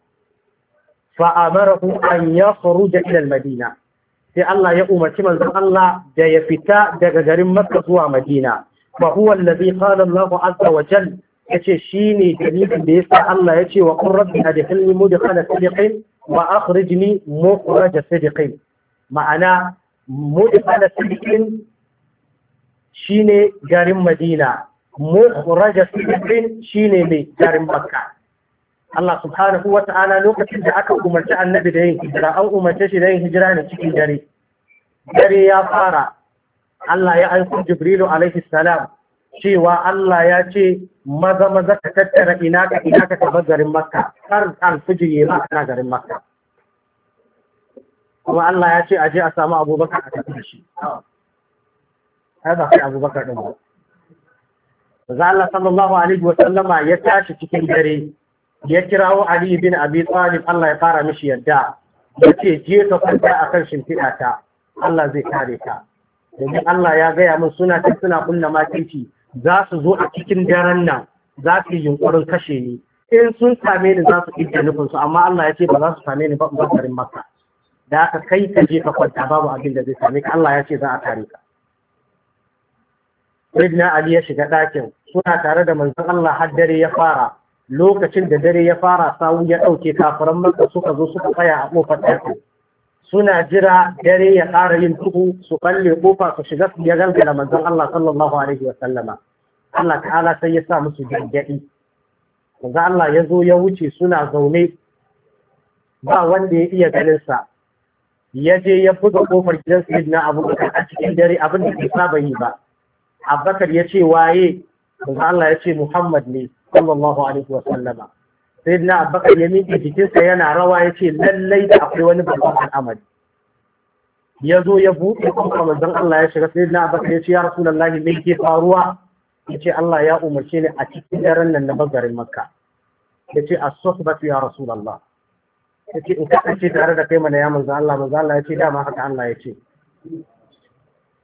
Fa amarahu an yakhruja ila al-Madina, sai Allah ya umarci manzon Allah da ya fita daga garin Makka zuwa Madina. Fa huwa alladhi qala Allah azza wa jalla, yace shine dalilin da yasa Allah yace wa qur rabbi adkhilni mudkhala sidqin wa akhrijni mukhraj sidqin. Ma'ana mudkhala sidqin shine garin Madina, mukhraj sidqin shine mai garin Makka. Allah subhanahu wa ta'ala lokacin da aka umarci annabi da yin hijira, an umarce shi da yin hijira ne cikin dare. Dare ya fara, Allah ya aiko Jibrilu alaihi salam cewa Allah ya ce maza maza ka tattara ina ka taɓa garin Makka, har alfijir ya ma kana garin Makka. Kuma Allah ya ce aje a samu Abubakar a tafi da shi. Ai ba kai Abubakar ɗin ba. Maza Allah sallallahu alaihi wa sallama ya tashi cikin dare, ya kirawo Ali bin Abi Talib, Allah ya fara mishi yadda, ya ce je ka kwanta a kan shimfiɗa ta, Allah zai kare ka. Domin Allah ya gaya min suna kunna makirci, za su zo a cikin daren nan, za su yi yunƙurin kashe ni. In sun same ni za su ɗinke nufinsu, amma Allah ya ce ba za su same ni ba garin Makka. Da aka kai ka je ka kwanta, babu abin da zai same ka, Allah ya ce za a kare ka. Sayyidina Ali ya shiga ɗakin, suna tare da manzon Allah har dare ya fara. Lokacin da dare ya fara, sawu ya ɗauke, kafiran Makka suka zo suka tsaya a ƙofar ɗakin. Suna jira dare ya ƙara yin tuhu, su ɓalle ƙofa su shiga su ya galgala manzon Allah sallallahu alaihi wa sallama. Allah ta'ala sai ya sa musu gargaɗi. Manzon Allah ya zo ya wuce, suna zaune ba wanda ya iya ganin sa. Ya je ya buga ƙofar gidan Sayyidina Abubakar a cikin dare, abin da bai saba yi ba. Abubakar ya ce waye? Manzon Allah ya ce Muhammad ne sallallahu alaihi wa sallama. Sai na Abubakar ya miƙe jikinsa yana rawa, ya ce lallai da akwai wani babban al'amari. Ya zo ya buɗe kuma manzon Allah ya shiga. Sai na Abubakar ya ce ya Rasulullahi me ke faruwa? Ya ce Allah ya umarce ni a cikin daren nan na bagarin Makka. Ya ce as-suhbatu ya Rasulullah. Ya ce in kasance tare da kai mana ya manzon Allah. Manzon Allah ya ce dama haka Allah ya ce.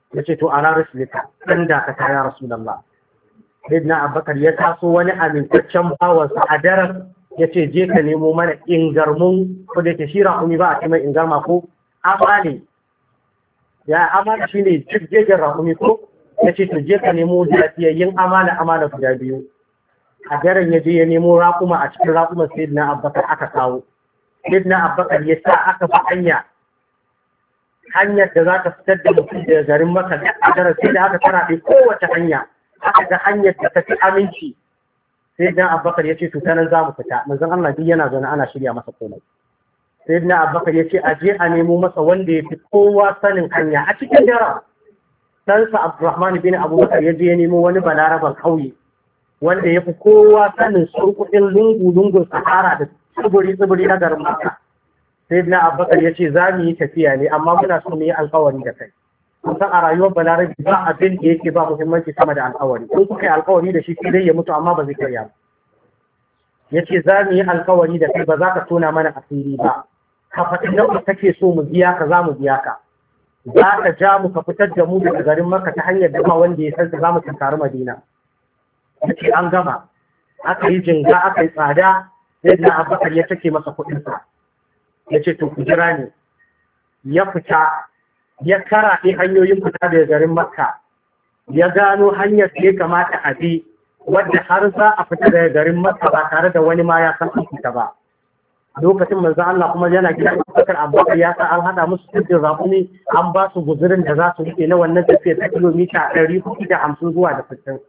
ya ce to ana rasulika ɗan dakata ya rasulallah. Sayyidina Abubakar ya taso wani amintaccen bawansa a daren ya ce je ka nemo mana ingarmun ko da ke shi raƙumi ba a ce mai ingarma ko amane. Ya amana shi ne jirgin raƙumi ko ya ce to je ka nemo lafiyayyen amana guda biyu. A daren ya je ya nemo raƙuma a cikin raƙuman Sayyidina Abubakar aka kawo. Sayyidina Abubakar ya sa aka fi hanyar da za ta fitar da mutum daga garin Makka a daren sai da aka tara kowace hanya. Aka ga hanyar da ta fi aminci. Sayyidina Abubakar ya ce to ta nan za mu fita. Manzon Allah duk yana zaune ana shirya masa komai. Sayyidina Abubakar ya ce a je a nemo masa wanda ya fi kowa sanin hanya a cikin daren. Sansa Abdurrahman bin Abubakar ya je ya nemo wani balaraban ƙauye wanda ya fi kowa sanin surkuɗin lungu-lungun Sahara da tsibiri na garin Makka. Sayyidina Abubakar ya ce za mu yi tafiya ne amma muna so mu yi alƙawari da kai. Kusan a rayuwar balarabi ba abin da yake ba muhimmanci sama da alƙawari. In kuka yi alƙawari da shi sai dai ya mutu amma ba zai karya ba. Ya ce za mu yi alƙawari da kai ba za ka tona mana asiri ba. Ka faɗi nau'i kake so mu biya ka za mu biya ka. Za ka ja mu ka fitar da mu daga garin Makka ta hanyar da ba wanda ya san za mu tunkari Madina. Ya ce an gama. Aka yi jinga aka yi tsada sai da Abubakar ya take masa kuɗinsa. Ya ce to ku jira ne. Ya fita ya karaɗe hanyoyin fita daga garin Makka. Ya gano hanyar da ya kamata a bi wadda har za a fita daga garin Makka ba tare da wani ma ya san an fita ba. Lokacin manzo Allah kuma yana gidan Abubakar ya sa an hada musu cikin raƙumi an ba su guzurin da za su rike na wannan tafiya ta kilomita 450 zuwa da 60.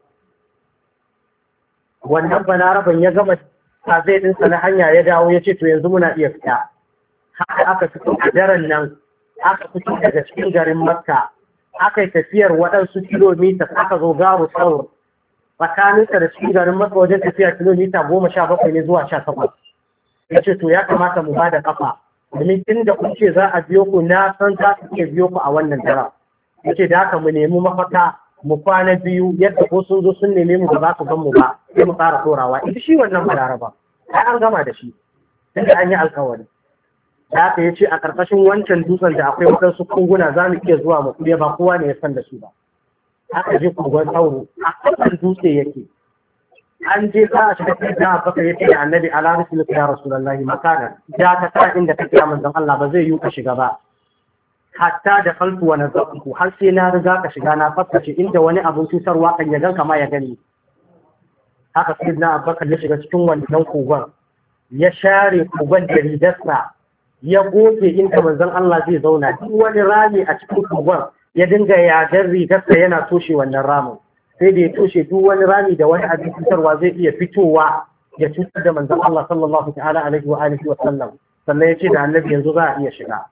Wannan balaraban ya gama zai ɗinsa na hanya ya dawo ya ce to yanzu muna iya fita. Haka aka fito a daren nan aka fito daga cikin garin Makka aka yi tafiyar waɗansu kilomita aka zo garu Saur tsakaninsa da cikin garin Makka wajen tafiyar kilomita 17 ne zuwa 18. Ya ce to ya kamata mu ba da kafa domin tun da kun ce za a biyo ku na san za su iya biyo ku a wannan dara. Ya ce da haka mu nemi mafaka mu kwana biyu yadda ko sun zo sun neme mu ba za su gan mu ba sai mu ƙara ɗorawa. Ita shi wannan balaraba ai an gama da shi tunda an yi alkawari. Da haka ya ce a ƙarƙashin wancan dutsen da akwai waɗansu kunguna za mu iya zuwa mu kuɗe ba kowa ne ya san da su ba. Aka je kogon sauro a ƙasan dutse yake. An je za a shiga cikin Abubakar ya ce da Annabi ala rasulika ya rasulullahi makana da ka sa inda kake ya manzon Allah ba zai yi ka shiga ba. Hatta da faltu wa nazaku har sai na riga ka shiga na faskace inda wani abun cutarwa kan ya ganka ma ya gani. Haka sai na Abubakar ya shiga cikin wannan kogon ya share kogon da rigarsa ya goge inda manzon Allah zai zauna duk wani rami a cikin kogon ya dinga yagar rigarsa yana toshe wannan ramin. Sai da ya toshe duk wani rami da wani abin cutarwa zai iya fitowa ya cutar da manzon Allah sallallahu ta'ala alaihi wa alihi wa sallam. Sannan ya ce da Annabi yanzu za a iya shiga.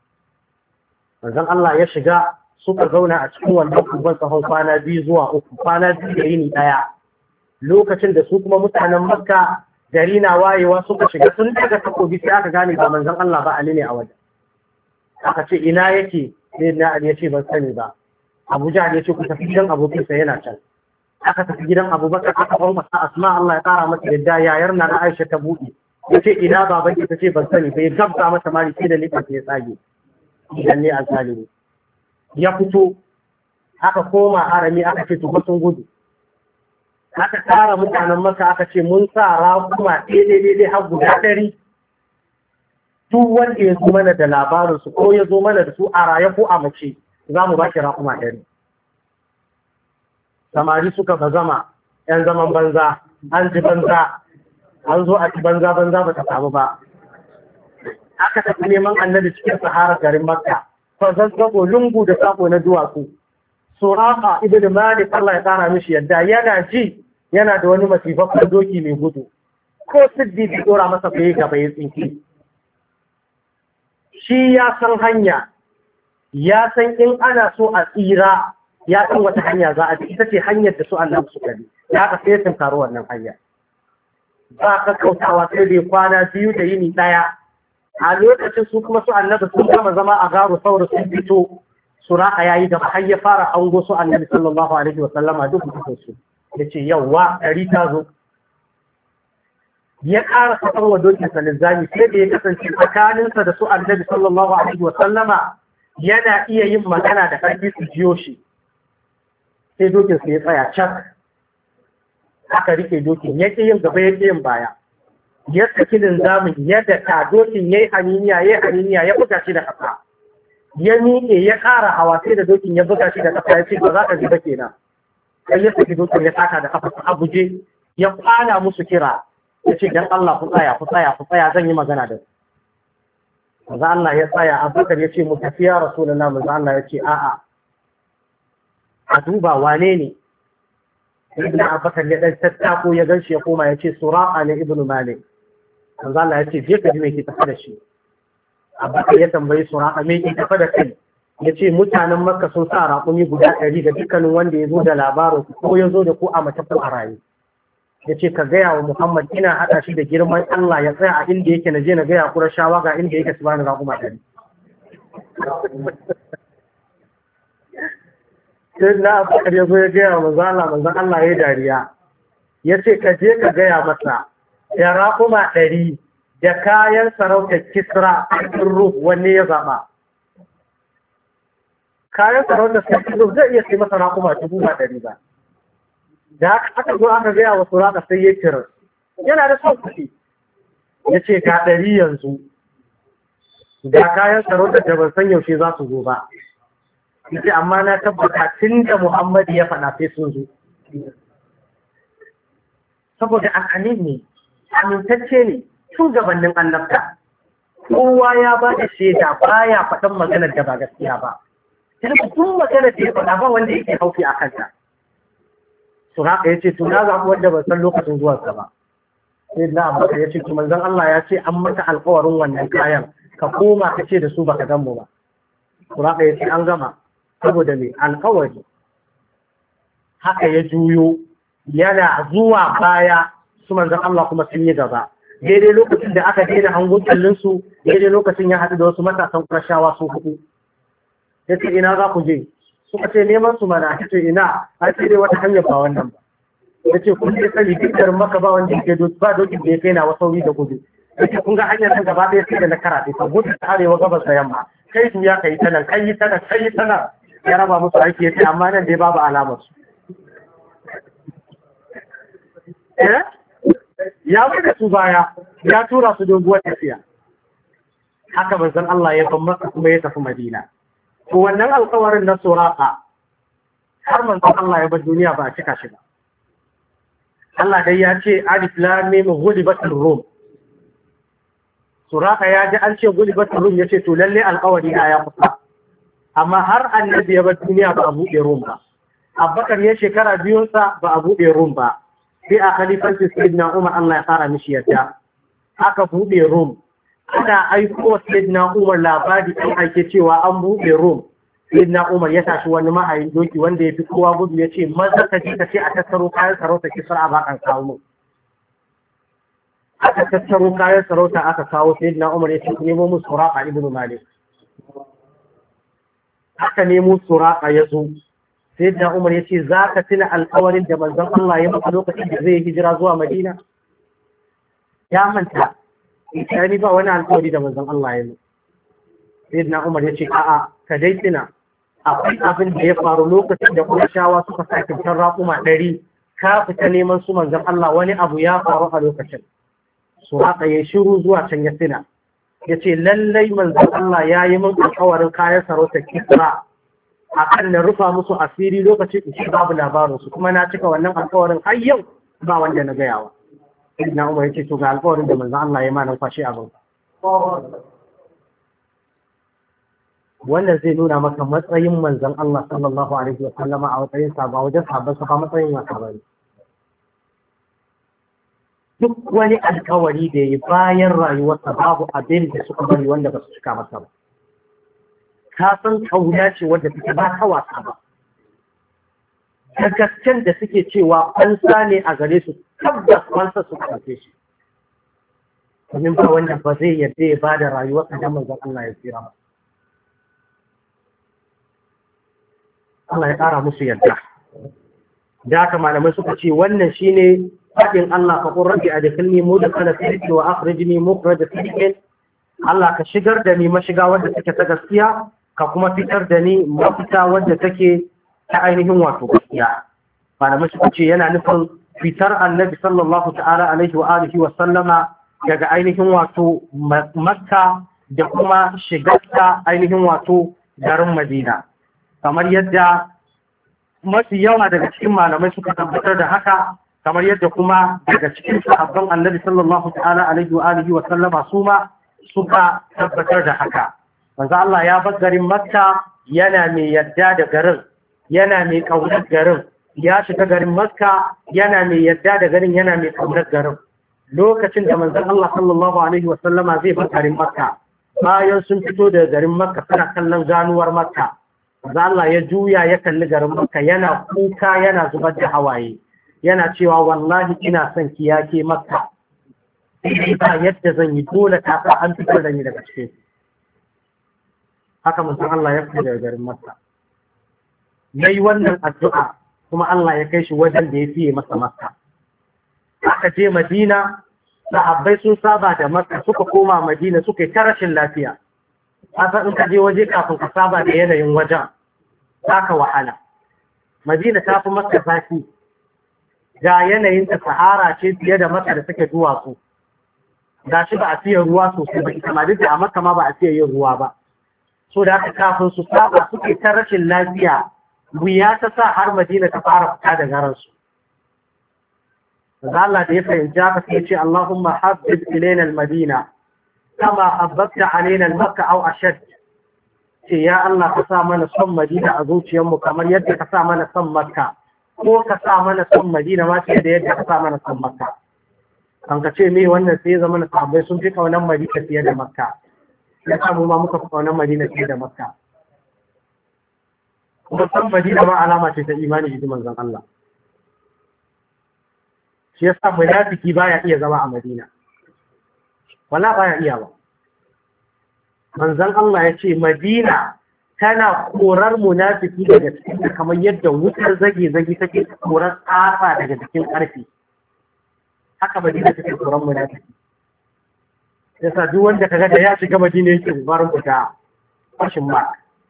Manzon Allah ya shiga suka zauna a cikin wannan kogon tsawon kwana 2 zuwa 3, kwana 2 da yini daya. Lokacin da su kuma mutanen Makka gari na wayewa suka shiga sun daga takobi sai aka gane ba manzon Allah ba Ali ne a wajen. Aka ce ina yake sai na Ali ya ce ban sani ba. Abu Jahl ya ce ku tafi gidan abokinsa yana can. Aka tafi gidan Abubakar aka kawo masa Asma Allah ya kara masa yadda yayar na Aisha ta buɗe. Ya ce ina baban ki ta ce ban sani bai gabta masa mari sai da liƙa ya tsage. Idan ne alzalimi. Ya fito aka koma harami aka ce to sun gudu. Aka tara mutanen Makka aka ce mun sa raƙuma daidai har guda 100. Duk wanda ya zo mana da labarinsu ko ya zo mana da su a raye ko a mace za mu ba shi raƙuma 100. Samari suka bazama 'yan zaman banza, an ji banza, an zo a ci banza ba ta samu ba. Aka tafi neman Annabi cikin sahara garin Makka, zazzabo lungu da sako na duwatsu. Suraka ibn Malik Allah ya tsara mishi yadda yana ji yana da wani masifafan doki mai gudu. Ko siddi bai dora masa bai gaba ya tsinki. Shi ya san hanya, ya san in ana so a tsira ya san wata hanya za a ji ita ce hanyar da su Allah su gani. Ya ka sai sun karo wannan hanya. Ba ka kautawa sai bai kwana 2 da yini daya. A lokacin su kuma su Annabi sun gama zama a garu saboda sun fito. Suraka yayi da har ya fara ango su Annabi sallallahu alaihi wa sallama duk su. Yace yawa 100 ta zo. Ya ƙara kasar wa dokin sa linzami sai da ya kasance tsakaninsa da su Annabi sallallahu alaihi wa sallama yana iya yin magana da ƙarfi su jiyo shi, sai dokin su ya tsaya can. Aka rike dokin, ya yin gaba ya yin baya, ya saki linzamin yadda ta dokin ya yi haniniya ya buga shi da ƙasa, ya miƙe ya ƙara hawa sai da dokin ya buga shi da ƙasa ya ce ba za ka ji ba kenan. Sai ya saki dokin ya saka da ƙafa a guje, ya kwana musu kira ya ce dan Allah ku tsaya zan yi magana da su. Maza Allah ya tsaya, Abubakar ya ce mu tafi ya Rasulullah, maza Allah ya ce a'a, a duba wane ne. Ibn Abubakar ya dan tattako ya ganshi ya koma ya ce Suraqa ne ibn Malik. Maza Allah ya ce je ka ji me ke tafi da shi. Abubakar ya tambayi Suraqa me ke tafi da kai. Ya ce mutanen Makka sun sa raƙumi guda 100 da dukkanin wanda ya zo da labarin ko ya zo da ku a mace ko a raye. Ya ce ka gaya wa Muhammad ina haɗa shi da girman Allah ya tsaya a inda yake na je na gaya Qurayshawa ga inda yake su bani raƙuma 100. Sai na Abubakar ya zo ya gaya wa manzon Allah ya dariya. Ya ce ka je ka gaya masa ya raƙuma 100 da kayan sarautar Kisra a cikin Ruh wanne ya zaɓa. Kayan sarautar Ruh zai iya sai masa raƙuma 100 ba. Da aka zo aka gaya wa Suraqa sai ya kira yana da son kuɗi, ya ce ga 100 yanzu ga kayan sarautar da ban san yaushe za su zo ba, ya ce amma na tabbata tun da Muhammadu ya faɗa sai sun zo, saboda al'amin ne amintacce ne tun gabanin annabta, kowa ya ba da shaida baya faɗan maganar da ba gaskiya ba, tun maganar da ya faɗa ba wanda yake haufi a kanta. Suraqa ya ce to na zaɓi wanda ban san lokacin zuwansa ba. Sai na Abubakar ya ce to manzon Allah ya ce an maka alƙawarin wannan kayan ka koma ka ce da su baka gan mu ba. Suraqa ya ce an gama saboda me alƙawari. Haka ya juyo yana zuwa baya su manzon Allah kuma sun yi gaba. Daidai lokacin da aka daina hango kallon su daidai lokacin ya haɗu da wasu matasan Qurayshawa su 4. Ya ce ina za ku je? Suka ce neman su mana, ce ina a ce dai wata hanyar ba wannan ba. Ya ce kun ce sani dukkan maka ba wanda ke ba dokin da ya kai na wasauri da gudu. Ya ce kun ga hanyar nan gaba ɗaya sai da na karaɗe ta gudu ta arewa gabas da yamma. Kai su ya kai ta nan, kai yi ta nan, kai yi ta nan. Ya raba musu aiki ya ce amma nan dai babu alamar su. Ya mai da su baya, ya tura su doguwar tafiya. Haka manzon Allah ya ban maka kuma ya tafi Madina. To wannan alƙawarin na Suraqa har manzon Allah ya bar duniya ba a cika shi ba. Allah dai ya ce alif lam mim ghulibatur rum. Suraqa ya ji an ce ghulibatur rum yace to lalle alƙawari ya kusa. Amma har annabi ya bar duniya ba a buɗe rum ba. Abubakar ya shekara biyunsa ba a buɗe rum ba. Sai a khalifanci Sayyidina Umar Allah ya fara mishi yadda. Aka buɗe rum. Ana aiko Sayyidina Umar labari an aike cewa an buɗe Rum. Sayyidina Umar ya tashi wani mahayin doki wanda ya fi kowa gudu ya ce maza ka je ka ce a tattaro kayan sarauta Kisra a bakan kawo. Aka tattaro kayan sarauta aka kawo Sayyidina Umar ya ce ku nemo musu Suraqa ibn Malik. Aka nemo Suraqa ya zo. Sayyidina Umar ya ce za ka tuna alƙawarin da manzon Allah ya maka lokacin da zai hijira zuwa Madina. Ya manta. Ita ba wani alƙawari da manzon Allah ya yi. Sayyidina Umar ya ce a'a ka dai tuna akwai abin da ya faru lokacin da Qurayshawa suka sa kyautar raƙuma 100 ka fita neman su manzon Allah wani abu ya faru a lokacin. Suraqa ya shiru zuwa can ya tuna. Ya ce lallai manzon Allah ya yi min alƙawarin kayan sarauta Kisra akan na rufa musu asiri lokacin da babu labarin su kuma na cika wannan alƙawarin har yau ba wanda na gayawa. Sayyidina Umar yace to ga alƙawarin da manzon Allah ya mana kwashi a gaba. Wannan zai nuna maka matsayin manzon Allah sallallahu alaihi wa sallama a matsayin sa ba wajen sabon sa ba matsayin wasa bane. Duk wani alƙawari da ya bayan rayuwarsa babu abin da suka bari wanda ba su cika masa ba. Ka san kauna ce wadda take ba ta wasa ba. Ta gasken da suke cewa fansa ne a gare su tabbas fansa su karfe shi. Domin ba wanda ba zai yarda ya bada rayuwarsa da manzon Allah ya tsira ba. Allah ya ƙara musu yarda. Da haka malamai suka ce wannan shine faɗin Allah fa qur rabbi adkhilni mudkhala sidqin wa akhrijni mukhraj sidqin. Allah ka shigar da ni mashiga wanda take ta gaskiya ka kuma fitar da ni mafita wadda take ta ainihin wato gaskiya. Malamai suka ce yana nufin fitar annabi sallallahu ta'ala alaihi wa alihi wa sallama daga ainihin wato Makka da kuma shigarta ainihin wato garin Madina, kamar yadda mafi yawa daga cikin malamai suka tabbatar da haka, kamar yadda kuma daga cikin sahabban annabi sallallahu ta'ala alaihi wa alihi wa sallama su ma suka tabbatar da haka. Manzo Allah ya bar garin Makka yana mai yadda da garin, yana mai kaunar garin, ya shiga garin Makka yana mai yadda da garin, yana mai kaunar garin. Lokacin da manzon Allah sallallahu alaihi wa sallama zai bar garin Makka, bayan sun fito da garin Makka suna kallon ganuwar Makka, manzo Allah ya juya ya kalli garin Makka yana kuka, yana zubar da hawaye, yana cewa wallahi ina son ki yake Makka, ba yadda zan yi, dole ta sa an fitar da ni daga cikin. Haka manzon Allah ya fito daga garin Makka, yayi wannan addu'a kuma Allah ya kai shi wajen da ya fiye masa Makka. Aka je Madina, sahabbai sun saba da Makka, suka koma Madina suka yi ta rashin lafiya. Haka in ka je waje kafin ka saba da yanayin wajen, za ka wahala. Madina ta fi Makka zafi, ga yanayin ta sahara ce fiye da Makka da take duwatsu. Ga shi ba a fiye ruwa sosai ba, ita ma duk da a Makka ma ba a fiye yin ruwa ba. So da haka kafin su saba suke ta rashin lafiya, wuya ta sa har Madina ta fara fita da garansu. Da Allah da ya fahimci haka sai ce Allahumma habbib ilaina al-Madina kama habbabta alaina al-Makka aw ashad. Ce ya Allah ka sa mana son Madina a zuciyarmu kamar yadda ka sa mana son Makka, ko ka sa mana son Madina ma fiye da yadda ka sa mana son Makka. Kan ka ce me wannan sai zama na sahabbai sun fi kaunar Madina fiye da Makka. Ya samu ma muka fi kaunar Madina fiye da Makka. Kuma san Madina ma alama ce ta imani ji manzon Allah. Shi yasa munafiki baya iya zama a Madina. Wala baya iya ba. Manzon Allah ya ce Madina tana korar munafiki daga cikin kamar yadda wutar zage-zage take korar tsafa daga cikin ƙarfi. Haka Madina take korar munafiki. Yasa duk wanda kaga da ya shiga Madina yake gubarin fita fashin ma.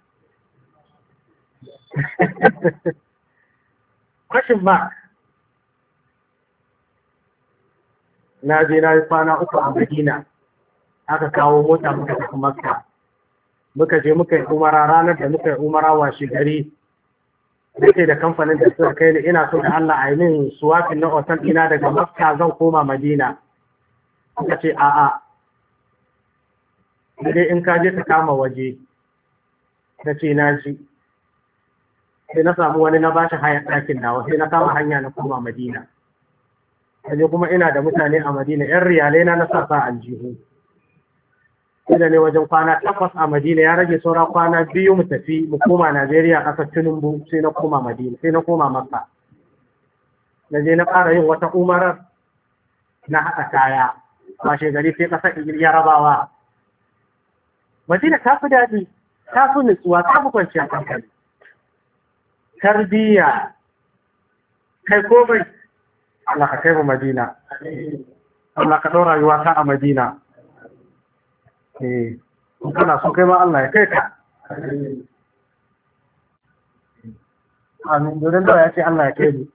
Fashin ma. Na je na yi kwana 3 a Madina, aka kawo mota muka tafi Makka. Muka je muka yi umara, ranar da muka yi umara washe gari, nake da kamfanin da suka kai ni, ina so da Allah a yi min suwafin na otal ina daga Makka zan koma Madina. Suka ce a'a, dai in ka je ka kama waje. Na ce na ji. Sai na samu wani na bashi hayar ɗakin nawa, sai na kama hanya na koma Madina. Kaje kuma ina da mutane a Madina, 'yan riyalai na sa aljihu. Ina ne wajen kwana 8 a Madina, ya rage saura kwana 2 mu tafi mu koma Najeriya ƙasar Tinubu, sai na koma Madina, sai na koma Makka. Na je na fara yin wata umarar na haɗa kaya, washe gari sai ƙasar Yarabawa. Madina ta fi daɗi, ta fi nutsuwa, ta fi kwanciyar hankali. Tarbiyya, kai ko bai Allah ka kai mu Madina. Allah ka ɗora rayuwa ta a Madina. Kana so kai ma Allah ya kai ka. Amin. Domin da ya ce Allah ya kai mu.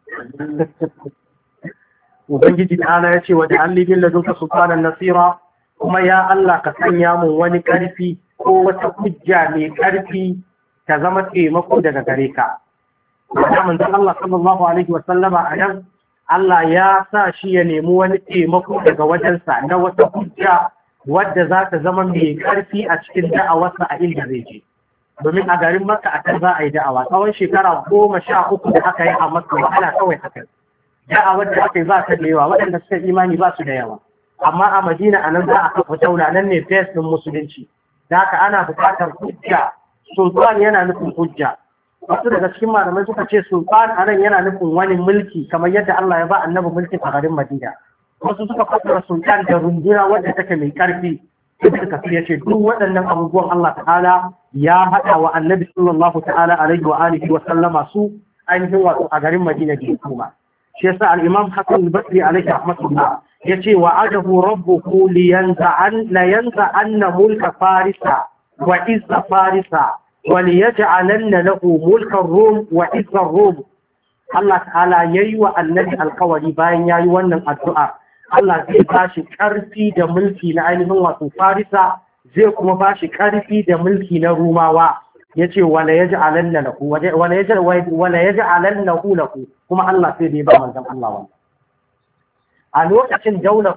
Ubangiji ta'ala ya ce wa ja'alli bil ladunka sultanan nasira, kuma ya Allah ka sanya mun wani ƙarfi ko wata hujja mai ƙarfi ta zama taimako daga gare ka. Da manzon Allah sallallahu alaihi wa sallama a nan Allah ya sa shi ya nemi wani taimako daga wajensa na wata hujja wadda za ta zama mai ƙarfi a cikin da'awarsa a inda zai je. Domin a garin Makka a kan za a yi da'awa tsawon shekara 13 da aka yi a Makka wahala kawai haka. Da'awar da aka yi ba ta da yawa, waɗanda suka imani ba su da yawa. Amma a Madina a nan za a kafa daula, nan ne fes ɗin musulunci. Da haka ana buƙatar hujja. Sultan yana nufin hujja. Wasu daga cikin malamai suka ce sultan a nan yana nufin wani mulki kamar yadda Allah ya ba annabi mulki a garin Madina. Wasu suka fassara sultan da runduna wadda take mai karfi. Ibn Kathir ya ce duk waɗannan abubuwan Allah ta'ala ya haɗa wa annabi sallallahu ta'ala alaihi wa alihi wa sallama su ainihin wato a garin Madina da kuma. Shi yasa al-Imam Hassan al-Basri alaihi rahmatullah yace wa ajabu rabbuhu la yanza anna mulka farisa wa izza farisa وليجعلن له ملك الروم وعز الروم Allah ta'ala yayi wa annabi alkawari bayan yayi wannan addu'a Allah zai bashi ƙarfi da mulki na ainihin wato Farisa zai kuma bashi ƙarfi da mulki na Rumawa yace wala yaj'alanna lahu kuma Allah sai dai ba manzon Allah wannan a lokacin daular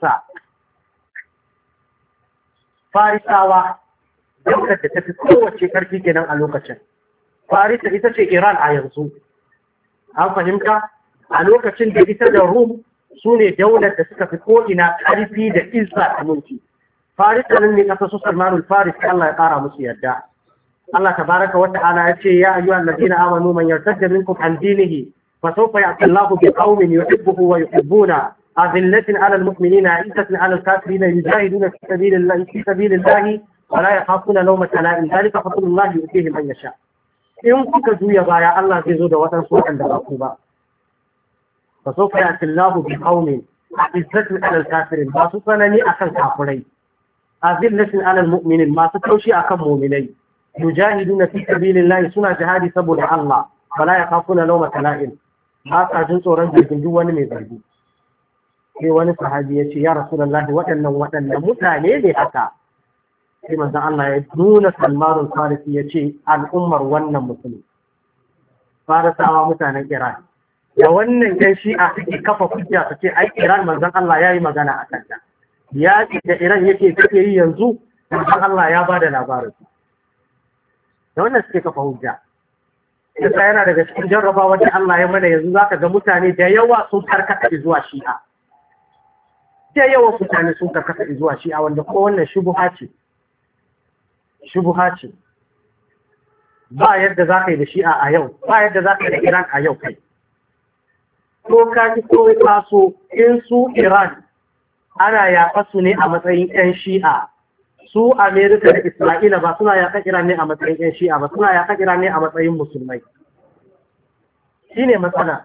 Farisawa daular da tafi kowace ƙarfi kenan a lokacin Farisa ita ce Iran a yanzu an fahimta a lokacin da ita da Rum su ne daular da suka fi ko'ina ƙarfi da izza a mulki. Farisa nan ne ƙasa su Salmanul Faris Allah ya ƙara musu yadda. Allah tabaraka wa ta'ala ya ce ya ayyuhal ladina amanu man yartadda minkum an dinihi fa sawfa ya'ti Allahu bi qaumin yuhibbuhu wa yuhibbuna azillatin 'alal mu'minina 'izzatin 'alal kafirin yujahiduna fi sabilillahi wa la yakhafuna lawmata la'im dhalika fadlullahi yu'tihi man yasha. In kuka juya baya Allah zai zo da waɗansu waɗanda ba ku ba. Fa so fa yati Allahu bi qaumin izzatin 'alal kafirin ba su tsanani akan kafirai. Azillatin 'alal mu'minin masu taushi akan mu'minai. Yujahiduna fi sabilillahi suna jihadi saboda Allah wala yakhafuna lawmata la'im. Ba sa jin tsoron jirgin duk wani mai zargi. Sai wani sahabi ya ce ya Rasulullahi waɗannan mutane ne haka. Sai manzon Allah ya nuna Salmanul Farisi ya ce al'ummar wannan musulmi Farisawa mutanen Iran da wannan yan shi'a suke kafa hujja su ce ai Iran manzon Allah ya yi magana a kanta ya ce da Iran yake take yi yanzu manzon Allah ya ba da labarin da wannan suke kafa hujja yasa yana daga cikin jarrabawa da Allah ya mana yanzu zaka ga mutane da yawa sun karkata zuwa shi'a da yawa mutane sun karkata zuwa shi'a wanda kuma wannan shubuha ce ba yadda za ka yi da shi'a a yau ba yadda za ka yi da Iran a yau kai ko ka ki ko kaso in su Iran ana yaƙa su ne a matsayin 'yan shi'a su Amerika da Isra'ila ba suna yaƙa Iran ne a matsayin 'yan shi'a ba suna yaƙa Iran ne a matsayin musulmai shi ne matsala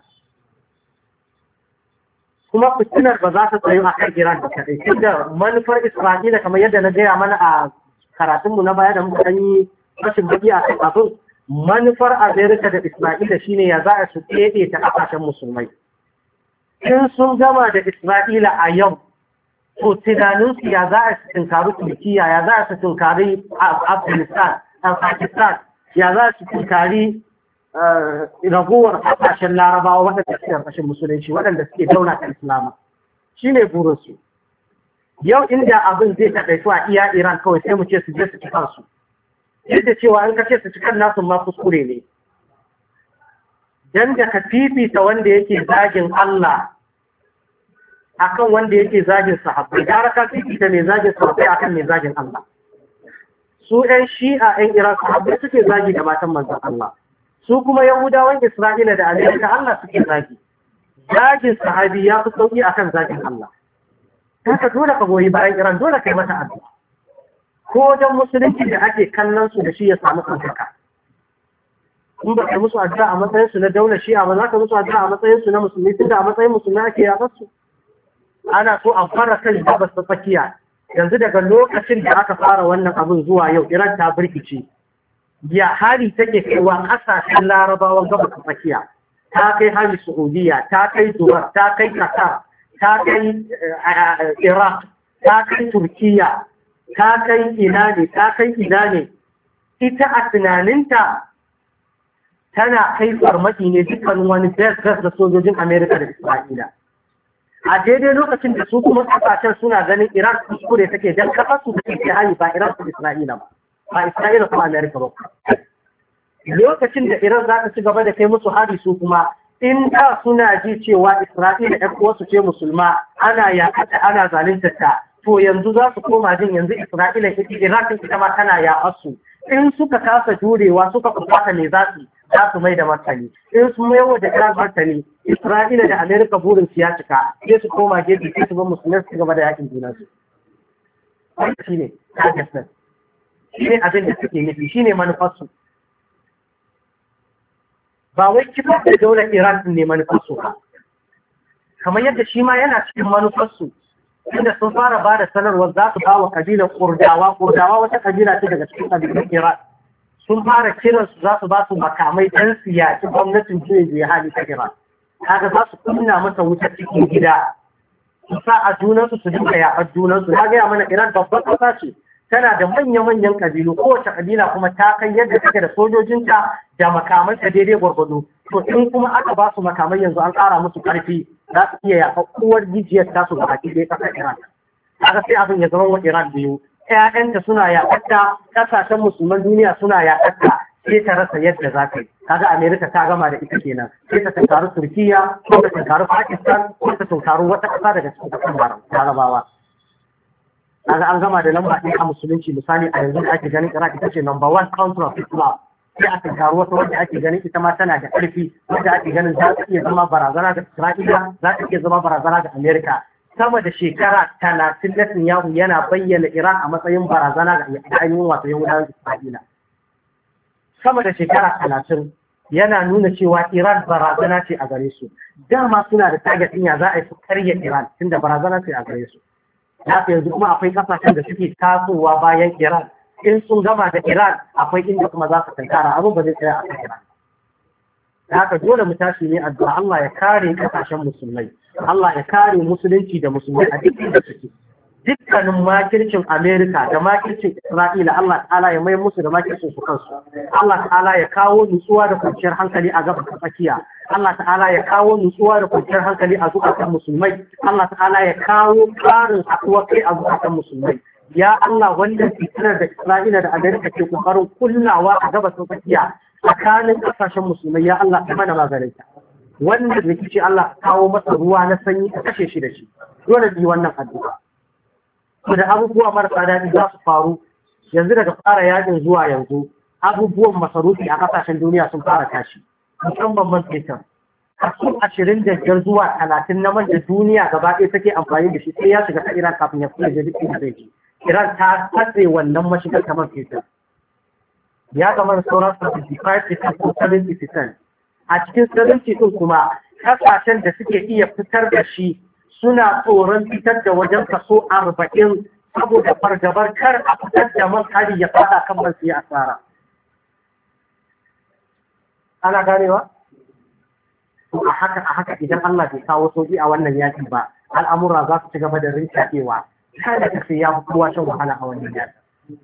kuma fitinar ba za ta tsayo a kan Iran da kaɗai tunda manufar Isra'ila kamar yadda na gaya mana a karatunmu na baya da muka yi rashin baki a kan abin manufar Amerika da Isra'ila shine ya za a su ɗaiɗe ta ƙasashen musulmai. In sun gama da Isra'ila a yau, to tunaninsu ya za a su tunkari Turkiyya, ya za a su tunkari Afghanistan, Pakistan, ya za a su tunkari ragowar ƙasashen Larabawa waɗanda suke ƙarƙashin musulunci, waɗanda suke dauna ta Islama. Shi ne burinsu. Yau inda abin zai taƙaitu a iya Iran kawai sai mu ce su je su ci kansu. Yadda cewa in ka ce su ci kan nasu ma kuskure ne. Dan da ka fifita wanda yake zagin Allah akan wanda yake zagin sahabbai, gara ka fifita mai zagin sahabbai akan mai zagin Allah. Su ‘yan shi'a ‘yan Iran sahabbai suke zagi da matan manzon Allah. Su kuma Yahudawan Isra'ila da Amerika Allah suke zagi. Zagin sahabi ya fi sauƙi akan zagin Allah. Haka dole ka goyi bayan Iran dole kai mata addu'a. Ko wajen musulunci da ake kallon su da shi ya samu kankaka. In ba ka musu addu'a a matsayin su na daular shi'a ba za ka musu addu'a a matsayin su na musulmi tunda a matsayin musulmi ake yaƙar su. Ana so a fara kan gabas ta tsakiya. Yanzu daga lokacin da aka fara wannan abin zuwa yau Iran ta birkice. Ya hali take kaiwa ƙasashen Larabawan gabas ta tsakiya. Ta kai hali Saudiya, ta kai Dubai, ta kai Qatar, ta kai Iraq, ta kai Turkiya, ta kai ina ne, ita a tunaninta tana kai farmaki ne dukkan wani gas da sojojin Amerika da Isra'ila. A daidai lokacin da su kuma kasashen suna ganin Iran kuskure take don kasar su da ke hali ba Iran su Isra'ila ba Isra'ila kuma Amerika ba. Lokacin da Iran za ta ci gaba da kai musu hari su kuma in da suna ji cewa Isra'ila ɗan uwarsu ce musulma ana yaƙata ana zalunta ta to yanzu za su koma jin yanzu Isra'ila Iran ita ma tana yaƙar su in suka kasa jurewa suka fusata ne za su mai da martani in su mai da Iran martani Isra'ila da Amerika burin su ya cika sai su koma gefe sai su bar musulmai su gaba da yaƙin juna su wannan shine target din shine abin da suke nufi shine manufarsu ba wai kifar da daular Iran ne manufarsu ba kamar yadda shi ma yana cikin manufarsu inda sun fara ba da sanarwar za su ba wa kabilar Kurdawa wata kabila ce daga cikin kabilan Iran sun fara kiran su za su ba su makamai dan siyasi gwamnatin juyin hali ta Iran. Kaga za su kunna masa wutar cikin gida su sa a junansu su dinga yaƙar junansu. Ya gaya mana Iran babban ƙasa ce, tana da manya-manyan ƙabilu, kowace ƙabila kuma ta kai yadda take da sojojinta da makamanta daidai gwargwado. To in kuma aka ba su makamai yanzu an ƙara musu ƙarfi, za su iya yaƙar uwar gijiyar tasu ga baki ɗaya ƙasar Iran. Kaga sai abin ya zama wa Iran biyu. ‘Ya'yanta suna yaƙarta, ƙasashen musulman duniya suna yaƙarta, sai ta rasa yadda za ta yi. Kaga Amerika ta gama da ita kenan, sai ta tunkari Turkiya, ko ta tunkari Pakistan, ko ta tunkari wata ƙasa daga cikin ƙasar Larabawa. Kaga an gama da lamba ɗaya a musulunci, misali a yanzu da ake ganin Iraq ita ce number one country of Islam. Sai a tunkari wata wanda ake ganin ita ma tana da ƙarfi, wanda ake ganin za ta iya zama barazana ga Isra'ila, za ta iya zama barazana ga Amerika. Sama da shekara 30 Netanyahu yana bayyana Iran a matsayin barazana ga ainihin wato Yahudawan Isra'ila. Sama da shekara 30 yana nuna cewa Iran barazana ce a gare su. Dama suna da target ɗin ya za a yi su karya Iran tunda barazana ce a gare su. Ya yanzu kuma akwai kasashen da suke tasowa bayan Iran. In sun gama da Iran akwai inda kuma za su tankara, abin ba zai tsaya a kan Iran. Da haka dole mu tashi ne addu'a Allah ya kare kasashen musulmai. Allah ya kare musulunci da musulmai a duk inda suke. Dukkanin makircin Amerika da makircin Isra'ila Allah ta'ala ya mai musu da makircin su kansu. Allah ta'ala ya kawo nutsuwa da kwanciyar hankali a gaba tsakiya. Allah ta'ala ya kawo nutsuwa da kwanciyar hankali a zukatan musulmai. Allah ta'ala ya kawo ƙarin haɗuwar kai a zukatan musulmai. Ya Allah, wanda fitinar da Isra'ila da Amerika ke kokarin kullawa a gaba tsakiya tsakanin ƙasashen musulmai, ya Allah ka mana maganinta. Wanda rikici Allah kawo masa ruwa na sanyi ka kashe shi da shi. Dole bi wannan addu'a. Da abubuwa marasa daɗi za su faru yanzu daga fara yakin zuwa yanzu, abubuwan masarufi a ƙasashen duniya sun fara tashi. Musamman man fetur. Kaso 25 zuwa 30 na man da duniya gaba ɗaya take amfani da shi sai ya shiga ta Iran kafin ya fiye da duk inda zai je. Iran ta katse wannan mashigar ta man fetur. Ya kamar sauran 75% ko 70%. A cikin 70 ɗin kuma ƙasashen da suke iya fitar da shi suna tsoron fitar da wajen kaso 40 saboda fargabar kar a fitar da man hari ya fada kan man siya asara. Ana ganewa? A haka idan Allah bai kawo soji a wannan yaki ba, al'amura za su ci gaba da rincaɗewa. Kada ka sai ya fi kowa shan wahala a wannan yaki.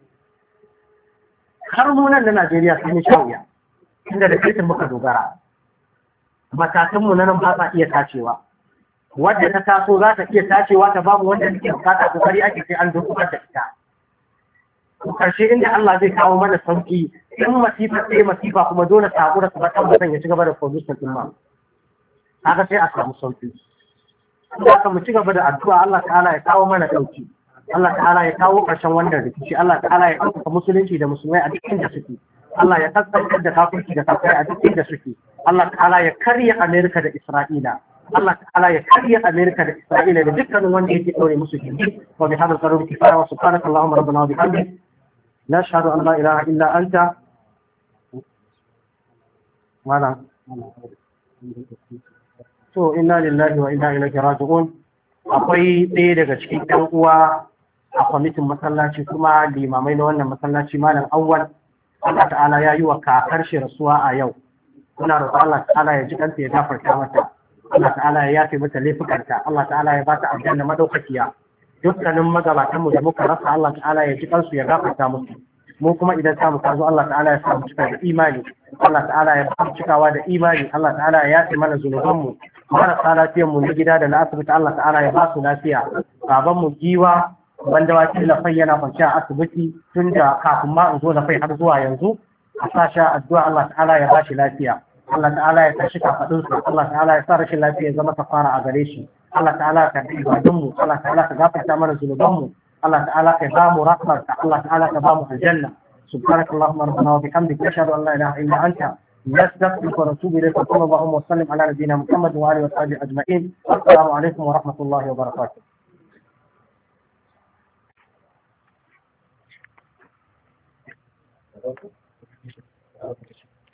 Har mu nan na Najeriya sun yi sha wuya, inda da fetur muka dogara. Matakanmu na nan ba sa iya tacewa. Wadda ta taso za ta iya tacewa ta babu wanda take bukata, kokari ake sai an dukkan da ita. Karshe inda Allah zai kawo mana sauki, in masifa sai masifa kuma dole sakura su batan mutan ya ci gaba da production din ma. Haka sai a samu sauki. Haka mu ci gaba da addu'a Allah ta'ala ya kawo mana dauki. Allah ta'ala ya kawo karshen wannan rikici. Allah ta'ala ya ɗaukaka musulunci da musulmai a duk inda suke. Allah ya kaskantar da kafirci da kafirai a duk inda suke. Allah ta'ala ya karya Amerika da Isra'ila. Allah ta'ala ya karya Amerika da Isra'ila da dukkanin wanda yake ɗaure musu gindi. Wa bi hadal qarar kifaya wa subhanaka Allahumma rabbana wa bihamdik nashhadu an la ilaha illa anta wala to inna lillahi wa inna ilaihi raji'un. Akwai ɗaya daga cikin ɗan uwa a kwamitin masallaci kuma limamai na wannan masallaci malam Awwal. Allah ta'ala ya yi wa kakar shi rasuwa a yau. Muna roƙon Allah ta'ala ya ji kanta ya gafarta mata. Allah ta'ala ya yafe mata laifukanta. Allah ta'ala ya ba ta aljanna madaukakiya. Dukkanin magabatan mu da muka rasa Allah ta'ala ya ji kansu ya gafarta musu. Mu kuma idan ta mu kazo Allah ta'ala ya sa mu cika da imani. Allah ta'ala ya ba mu cikawa da imani. Allah ta'ala ya yafe mana zunuban mu. Marasa lafiyar mu na gida da na asibiti Allah ta'ala ya ba su lafiya. Baban mu giwa wanda wakil lafai yana kwanci a asibiti tun da kafin ma in zo lafai har zuwa yanzu. A sasha addu'a Allah ta'ala ya ba shi lafiya. Allah ta'ala ya tashi kafaɗinsu, Allah ta'ala ya sa rashin lafiya ya zama kafara a gare shi. Allah ta'ala ka bi ibadunmu, Allah ta'ala ka gafarta mana zunubanmu, Allah ta'ala ka ba mu rahmarka, Allah ta'ala ka ba mu aljanna. سبحانك اللهم ربنا وبحمدك نشهد ان لا اله الا انت نستغفرك ونتوب اليك وصلى اللهم وسلم على نبينا محمد واله وصحبه اجمعين. السلام عليكم ورحمه الله وبركاته.